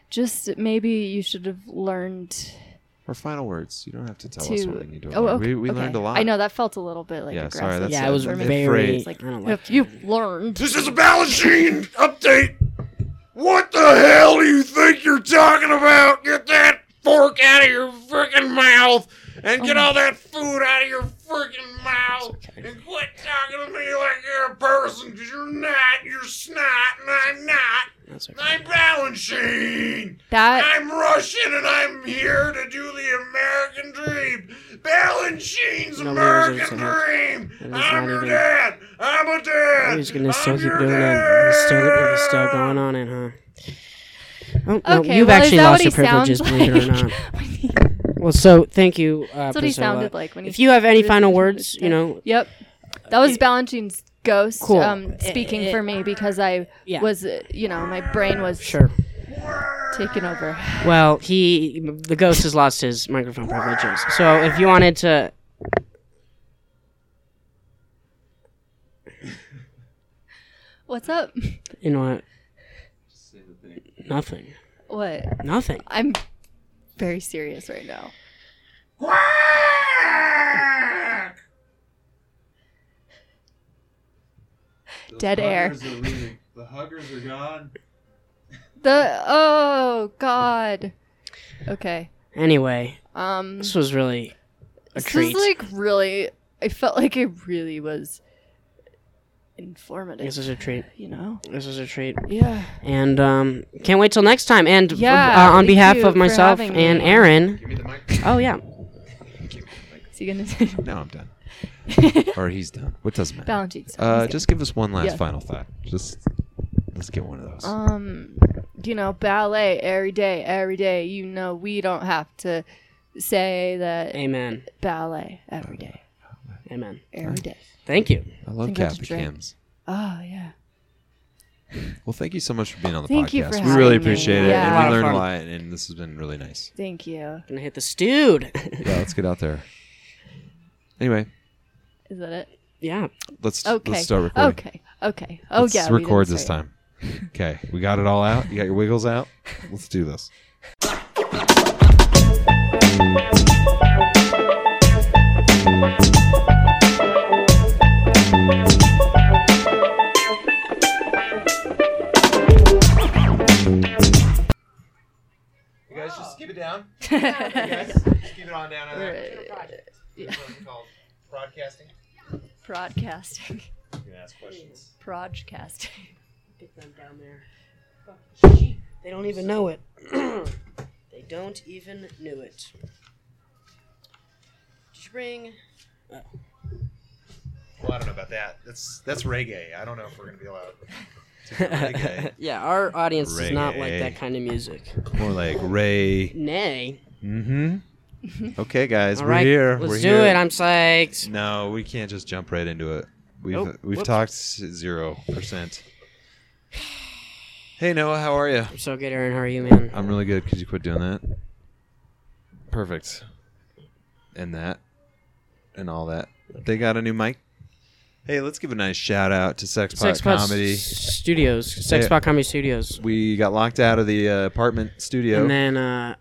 just maybe you should have learned
Our final words. You don't have to tell
to.
us what we need to
oh,
learn.
okay.
We, we
okay.
learned a lot.
I know that felt a little bit like
Yeah,
aggressive.
sorry, that's
Yeah,
a-
it was
that's a
very.
phrase.
It's like,
I don't like
if you've learned.
This is a Balanchine update. What the hell do you think you're talking about? Get that fork out of your freaking mouth and get all that food out of your freaking mouth and quit talking to me like you're a person, because you're not. You're snot and I'm not.
That's okay.
I'm Balanchine.
That
I'm Russian and I'm here to do the American dream. Balanchine's
No,
American
there's a-
dream.
that is
I'm
not
your
even-
dad. I'm a dad.
He's gonna still
I'm
keep
your
doing
dad.
it. He's still, he's still going on it, huh? Oh, no,
Okay,
you've
well, is
actually
that
lost
what
your
he
privileges,
sounds
believe it or
like?
not. Well, so thank you, uh,
That's what he
Priscilla.
sounded like when he.
If you have any final
really
words,
said
you
that.
know,
Yep, that was Balanchine's ghost.
Cool.
Um, speaking
Eh, eh,
for me because I
yeah.
was, uh, you know, my brain was
sure.
taken over.
Well, he, the ghost has lost his microphone privileges. So if you wanted to,
What's up?
you know what? Nothing.
What?
Nothing.
I'm very serious right now.
Quack!
Dead air.
The huggers are gone.
The oh god. Okay.
Anyway,
Um.
this was really a
This
treat.
is like really. I felt like it really was informative.
This is a treat.
You know.
This is a treat.
Yeah.
And um, can't wait till next time. And
Yeah,
uh, on
thank
behalf
you
of
for
myself
having
and
me.
Aaron.
Give me the mic.
Oh yeah.
Is he gonna say
No, I'm done. Or he's done. What doesn't matter.
Balanchine?
Uh, just give us one last
Yeah.
final thought. Just let's get one of those.
Um, you know, ballet every day, every day. You know, we don't have to say that
Amen.
ballet every day,
Amen.
every day.
Thank you.
I love
think I have
Kappa
to drink.
Cams.
Oh yeah.
Well, thank you so much for being on the
Thank
podcast.
you for
we really
having me.
appreciate it,
Yeah.
and
A lot
we
of
learned a
fun.
lot, and this has been really nice.
Thank you.
Gonna hit the stewed.
Yeah, let's get out there. Anyway,
Is that it?
Yeah.
let's
Okay.
let's start recording.
Okay. Okay. Oh
Let's
yeah. we
record
didn't
this
say it.
time. Okay, we got it all out. You got your wiggles out. Let's do this.
You guys just keep it down. You guys just keep it on down. on there.
Yeah.
What's it called? Broadcasting.
Broadcasting.
You can ask questions.
Broadcasting.
Get them down there. They don't even know it. They don't even know it. Did you bring?
Well, I don't know about that. That's that's reggae. I don't know if we're gonna be allowed to do reggae.
Yeah, our audience does not like
Reggae.
that kind of music.
More like Ray.
Nay.
Mm-hmm. Okay, guys,
All
we're
right,
here.
let's
we're
do
here.
it. I'm psyched.
No, we can't just jump right into it. We've
Nope.
we've
Whoops.
talked zero percent. Hey Noah, how are you?
I'm so good, Aaron. How are you, man?
I'm really good. Could you quit doing that? Perfect. And that, and all that. They got a new mic. Hey, let's give a nice shout out to Sexpot
Sexpot
Comedy.
Studios. Sexpot Comedy Studios.
We got locked out of the uh, apartment studio.
And then, uh,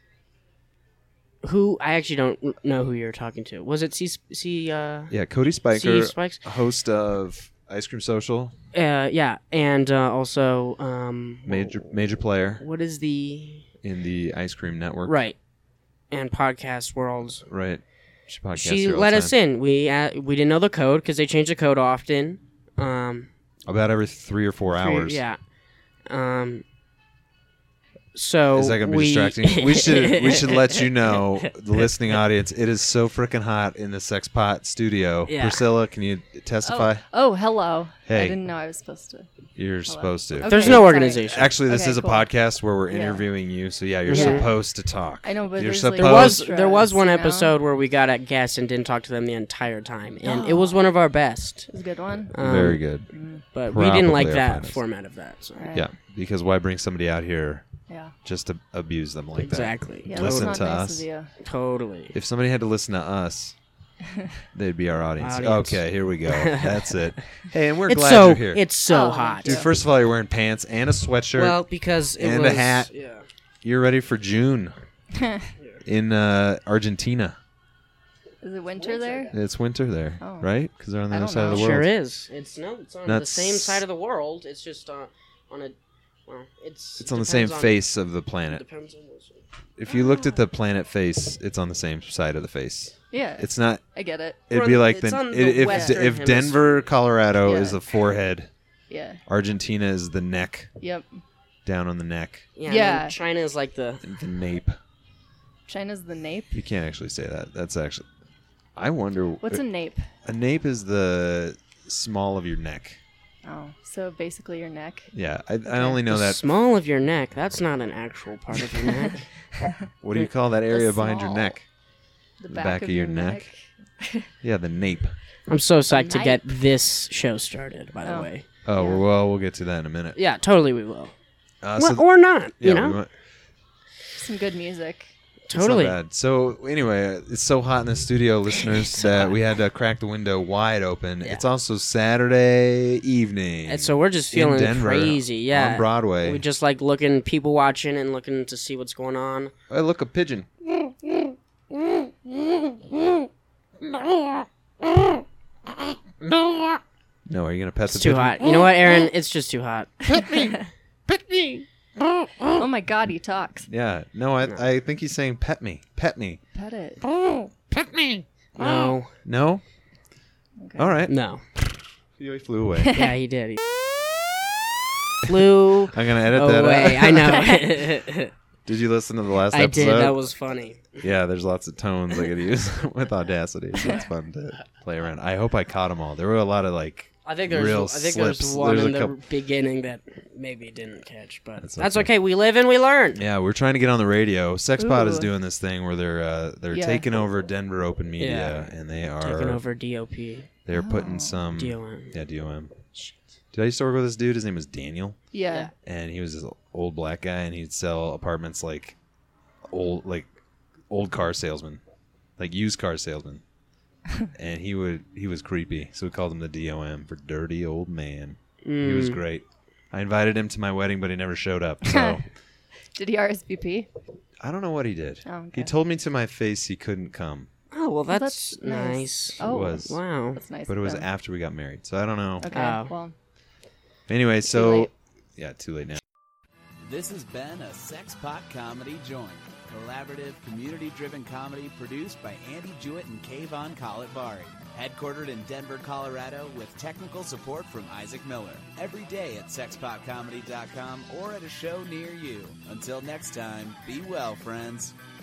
who I actually don't know who you're talking to. Was it C? C uh,
yeah, Cody Spiker,
C Spikes?
host of Ice Cream Social,
Uh, yeah, and uh, also, um,
major major player
what is the
in the Ice Cream Network.
right? And podcast world.
Right. She, podcasts
She
here all
let
the
us
time.
in. We uh, we didn't know the code because they change the code often. Um,
About every three or four hours.
Yeah. Um. So
Is that gonna be
we,
distracting? We should we should let you know, the listening audience, it is so freaking hot in the Sexpot studio.
Yeah.
Priscilla, can you testify?
Oh, hello.
Hey.
I didn't know I was supposed to.
You're supposed to.
Okay,
There's no
sorry.
organization.
Actually, this
Okay,
is a
cool.
podcast where we're
Yeah.
interviewing you, so yeah, you're
Yeah.
supposed to talk.
I know, but
you're
there's, like,
supposed.
There was
Extras,
there was one
you know?
episode where we got at guests and didn't talk to them the entire time, and it was one of our best.
It was a good one.
Um,
Very good.
But we didn't like
Probably our
that
finest.
format of that. So.
Right.
Yeah, because why bring somebody out here
Yeah.
just to abuse them like
Exactly.
Yeah,
Listen
that's
to
not nice
us.
of you.
Totally.
that? If somebody had to listen to us, they'd be our audience.
Audience.
Okay, here we go. That's it. Hey, and we're
It's
glad
so
you're here.
it's so
Oh,
hot.
Dude,
Yeah.
first of all, you're wearing pants and a sweatshirt.
Well, because it
and
was
a hat.
Yeah.
you're ready for June in uh, Argentina.
Is it winter there?
It's winter there,
Oh.
right? Because they're on the
I
other
don't
side of
know.
the world.
Sure is. It's no. It's on
That's-
the same side of the world. It's just uh, on a. Well, it's.
It's on the same
depends on-
face of the planet.
Depends on what's-
If you looked at the planet face, it's on the same side of the face.
Yeah.
It's not.
I get it.
It'd
We're
be
on-
like
it's
the,
on the
if
western
if Denver,
hemisphere.
Colorado
Yeah.
is the forehead,
Yeah.
Argentina is the neck,
Yep.
down on the neck,
Yeah. and
Yeah.
then China is like the.
the nape.
China's the nape.
You can't actually say that. That's actually. I wonder.
What's a nape?
a nape is the small of your neck.
Oh, so basically your neck.
Yeah, I, I only know
the
that.
small of your neck. That's not an actual part of your neck.
What do you call that area behind your
small.
neck?
The
The
back, of, your, neck.
Yeah, the nape.
I'm so psyched to
Night.
get this show started. By the
Oh.
way.
Oh
Yeah.
well, we'll get to that in a minute.
Yeah, totally. We will.
Uh,
Well,
so-
or not.
yeah,
you
we
know.
want-
Some good music.
It's not
Totally.
bad. So anyway, it's so hot in the studio, listeners, that we had to crack the window wide open.
Yeah.
It's also Saturday evening.
And so we're just
in
feeling
Denver,
crazy. Yeah.
on Broadway.
We just like looking, people watching, and looking to see what's going on.
Hey, look, a pigeon. No, are you gonna pet
It's
the
too
pigeon?
hot. You know what, Aaron? It's just too hot.
Oh my god, he talks.
Yeah. No, I I think he's saying pet me, pet me.
Pet it.
No.
No.
Okay.
All right.
No.
He flew away.
Yeah, he did. He flew
I'm gonna edit that
away.
out.
I know.
Did you listen to the last
I
episode?
did. That was funny.
Yeah, there's lots of tones I could use with Audacity, so it's fun to play around. I hope I caught them all. There were a lot of like.
I think there's.
Real
I think
slips.
there's one
There's a
in the
couple-
beginning that maybe didn't catch, but
That's
that's,
okay.
okay. We live and we learn.
Yeah, we're trying to get on the radio. Sexpot is
Ooh.
doing this thing where they're uh, they're
Yeah.
taking over Denver Open Media,
Yeah.
and they are
Taking over D O P.
they're
Oh.
putting some
D O M.
yeah D O M. Did I used to work with this dude? His name was Daniel,
Yeah.
and he was this old black guy, and he'd sell apartments like old like old car salesman, like used car salesman. And he would he was creepy, so we called him the D O M for dirty old man. He was
Mm.
great. I invited him to my wedding, but he never showed up. So
Did he R S V P?
I don't know what he did.
Oh, okay.
He told me to my face he couldn't come,
Oh well,
Well,
that's,
that's nice.
nice.
Oh,
It was.
Wow.
That's nice.
but it
of
was
them.
after we got married. So I don't know.
Okay.
Oh.
Well,
Anyway, so
late.
yeah, too late now.
This has been a Sexpot Comedy Joint, collaborative, community-driven comedy produced by Andy Jewett and Kayvon Kalatvari. Headquartered in Denver, Colorado, with technical support from Isaac Miller. Every day at sexpot comedy dot com or at a show near you. Until next time, be well, friends.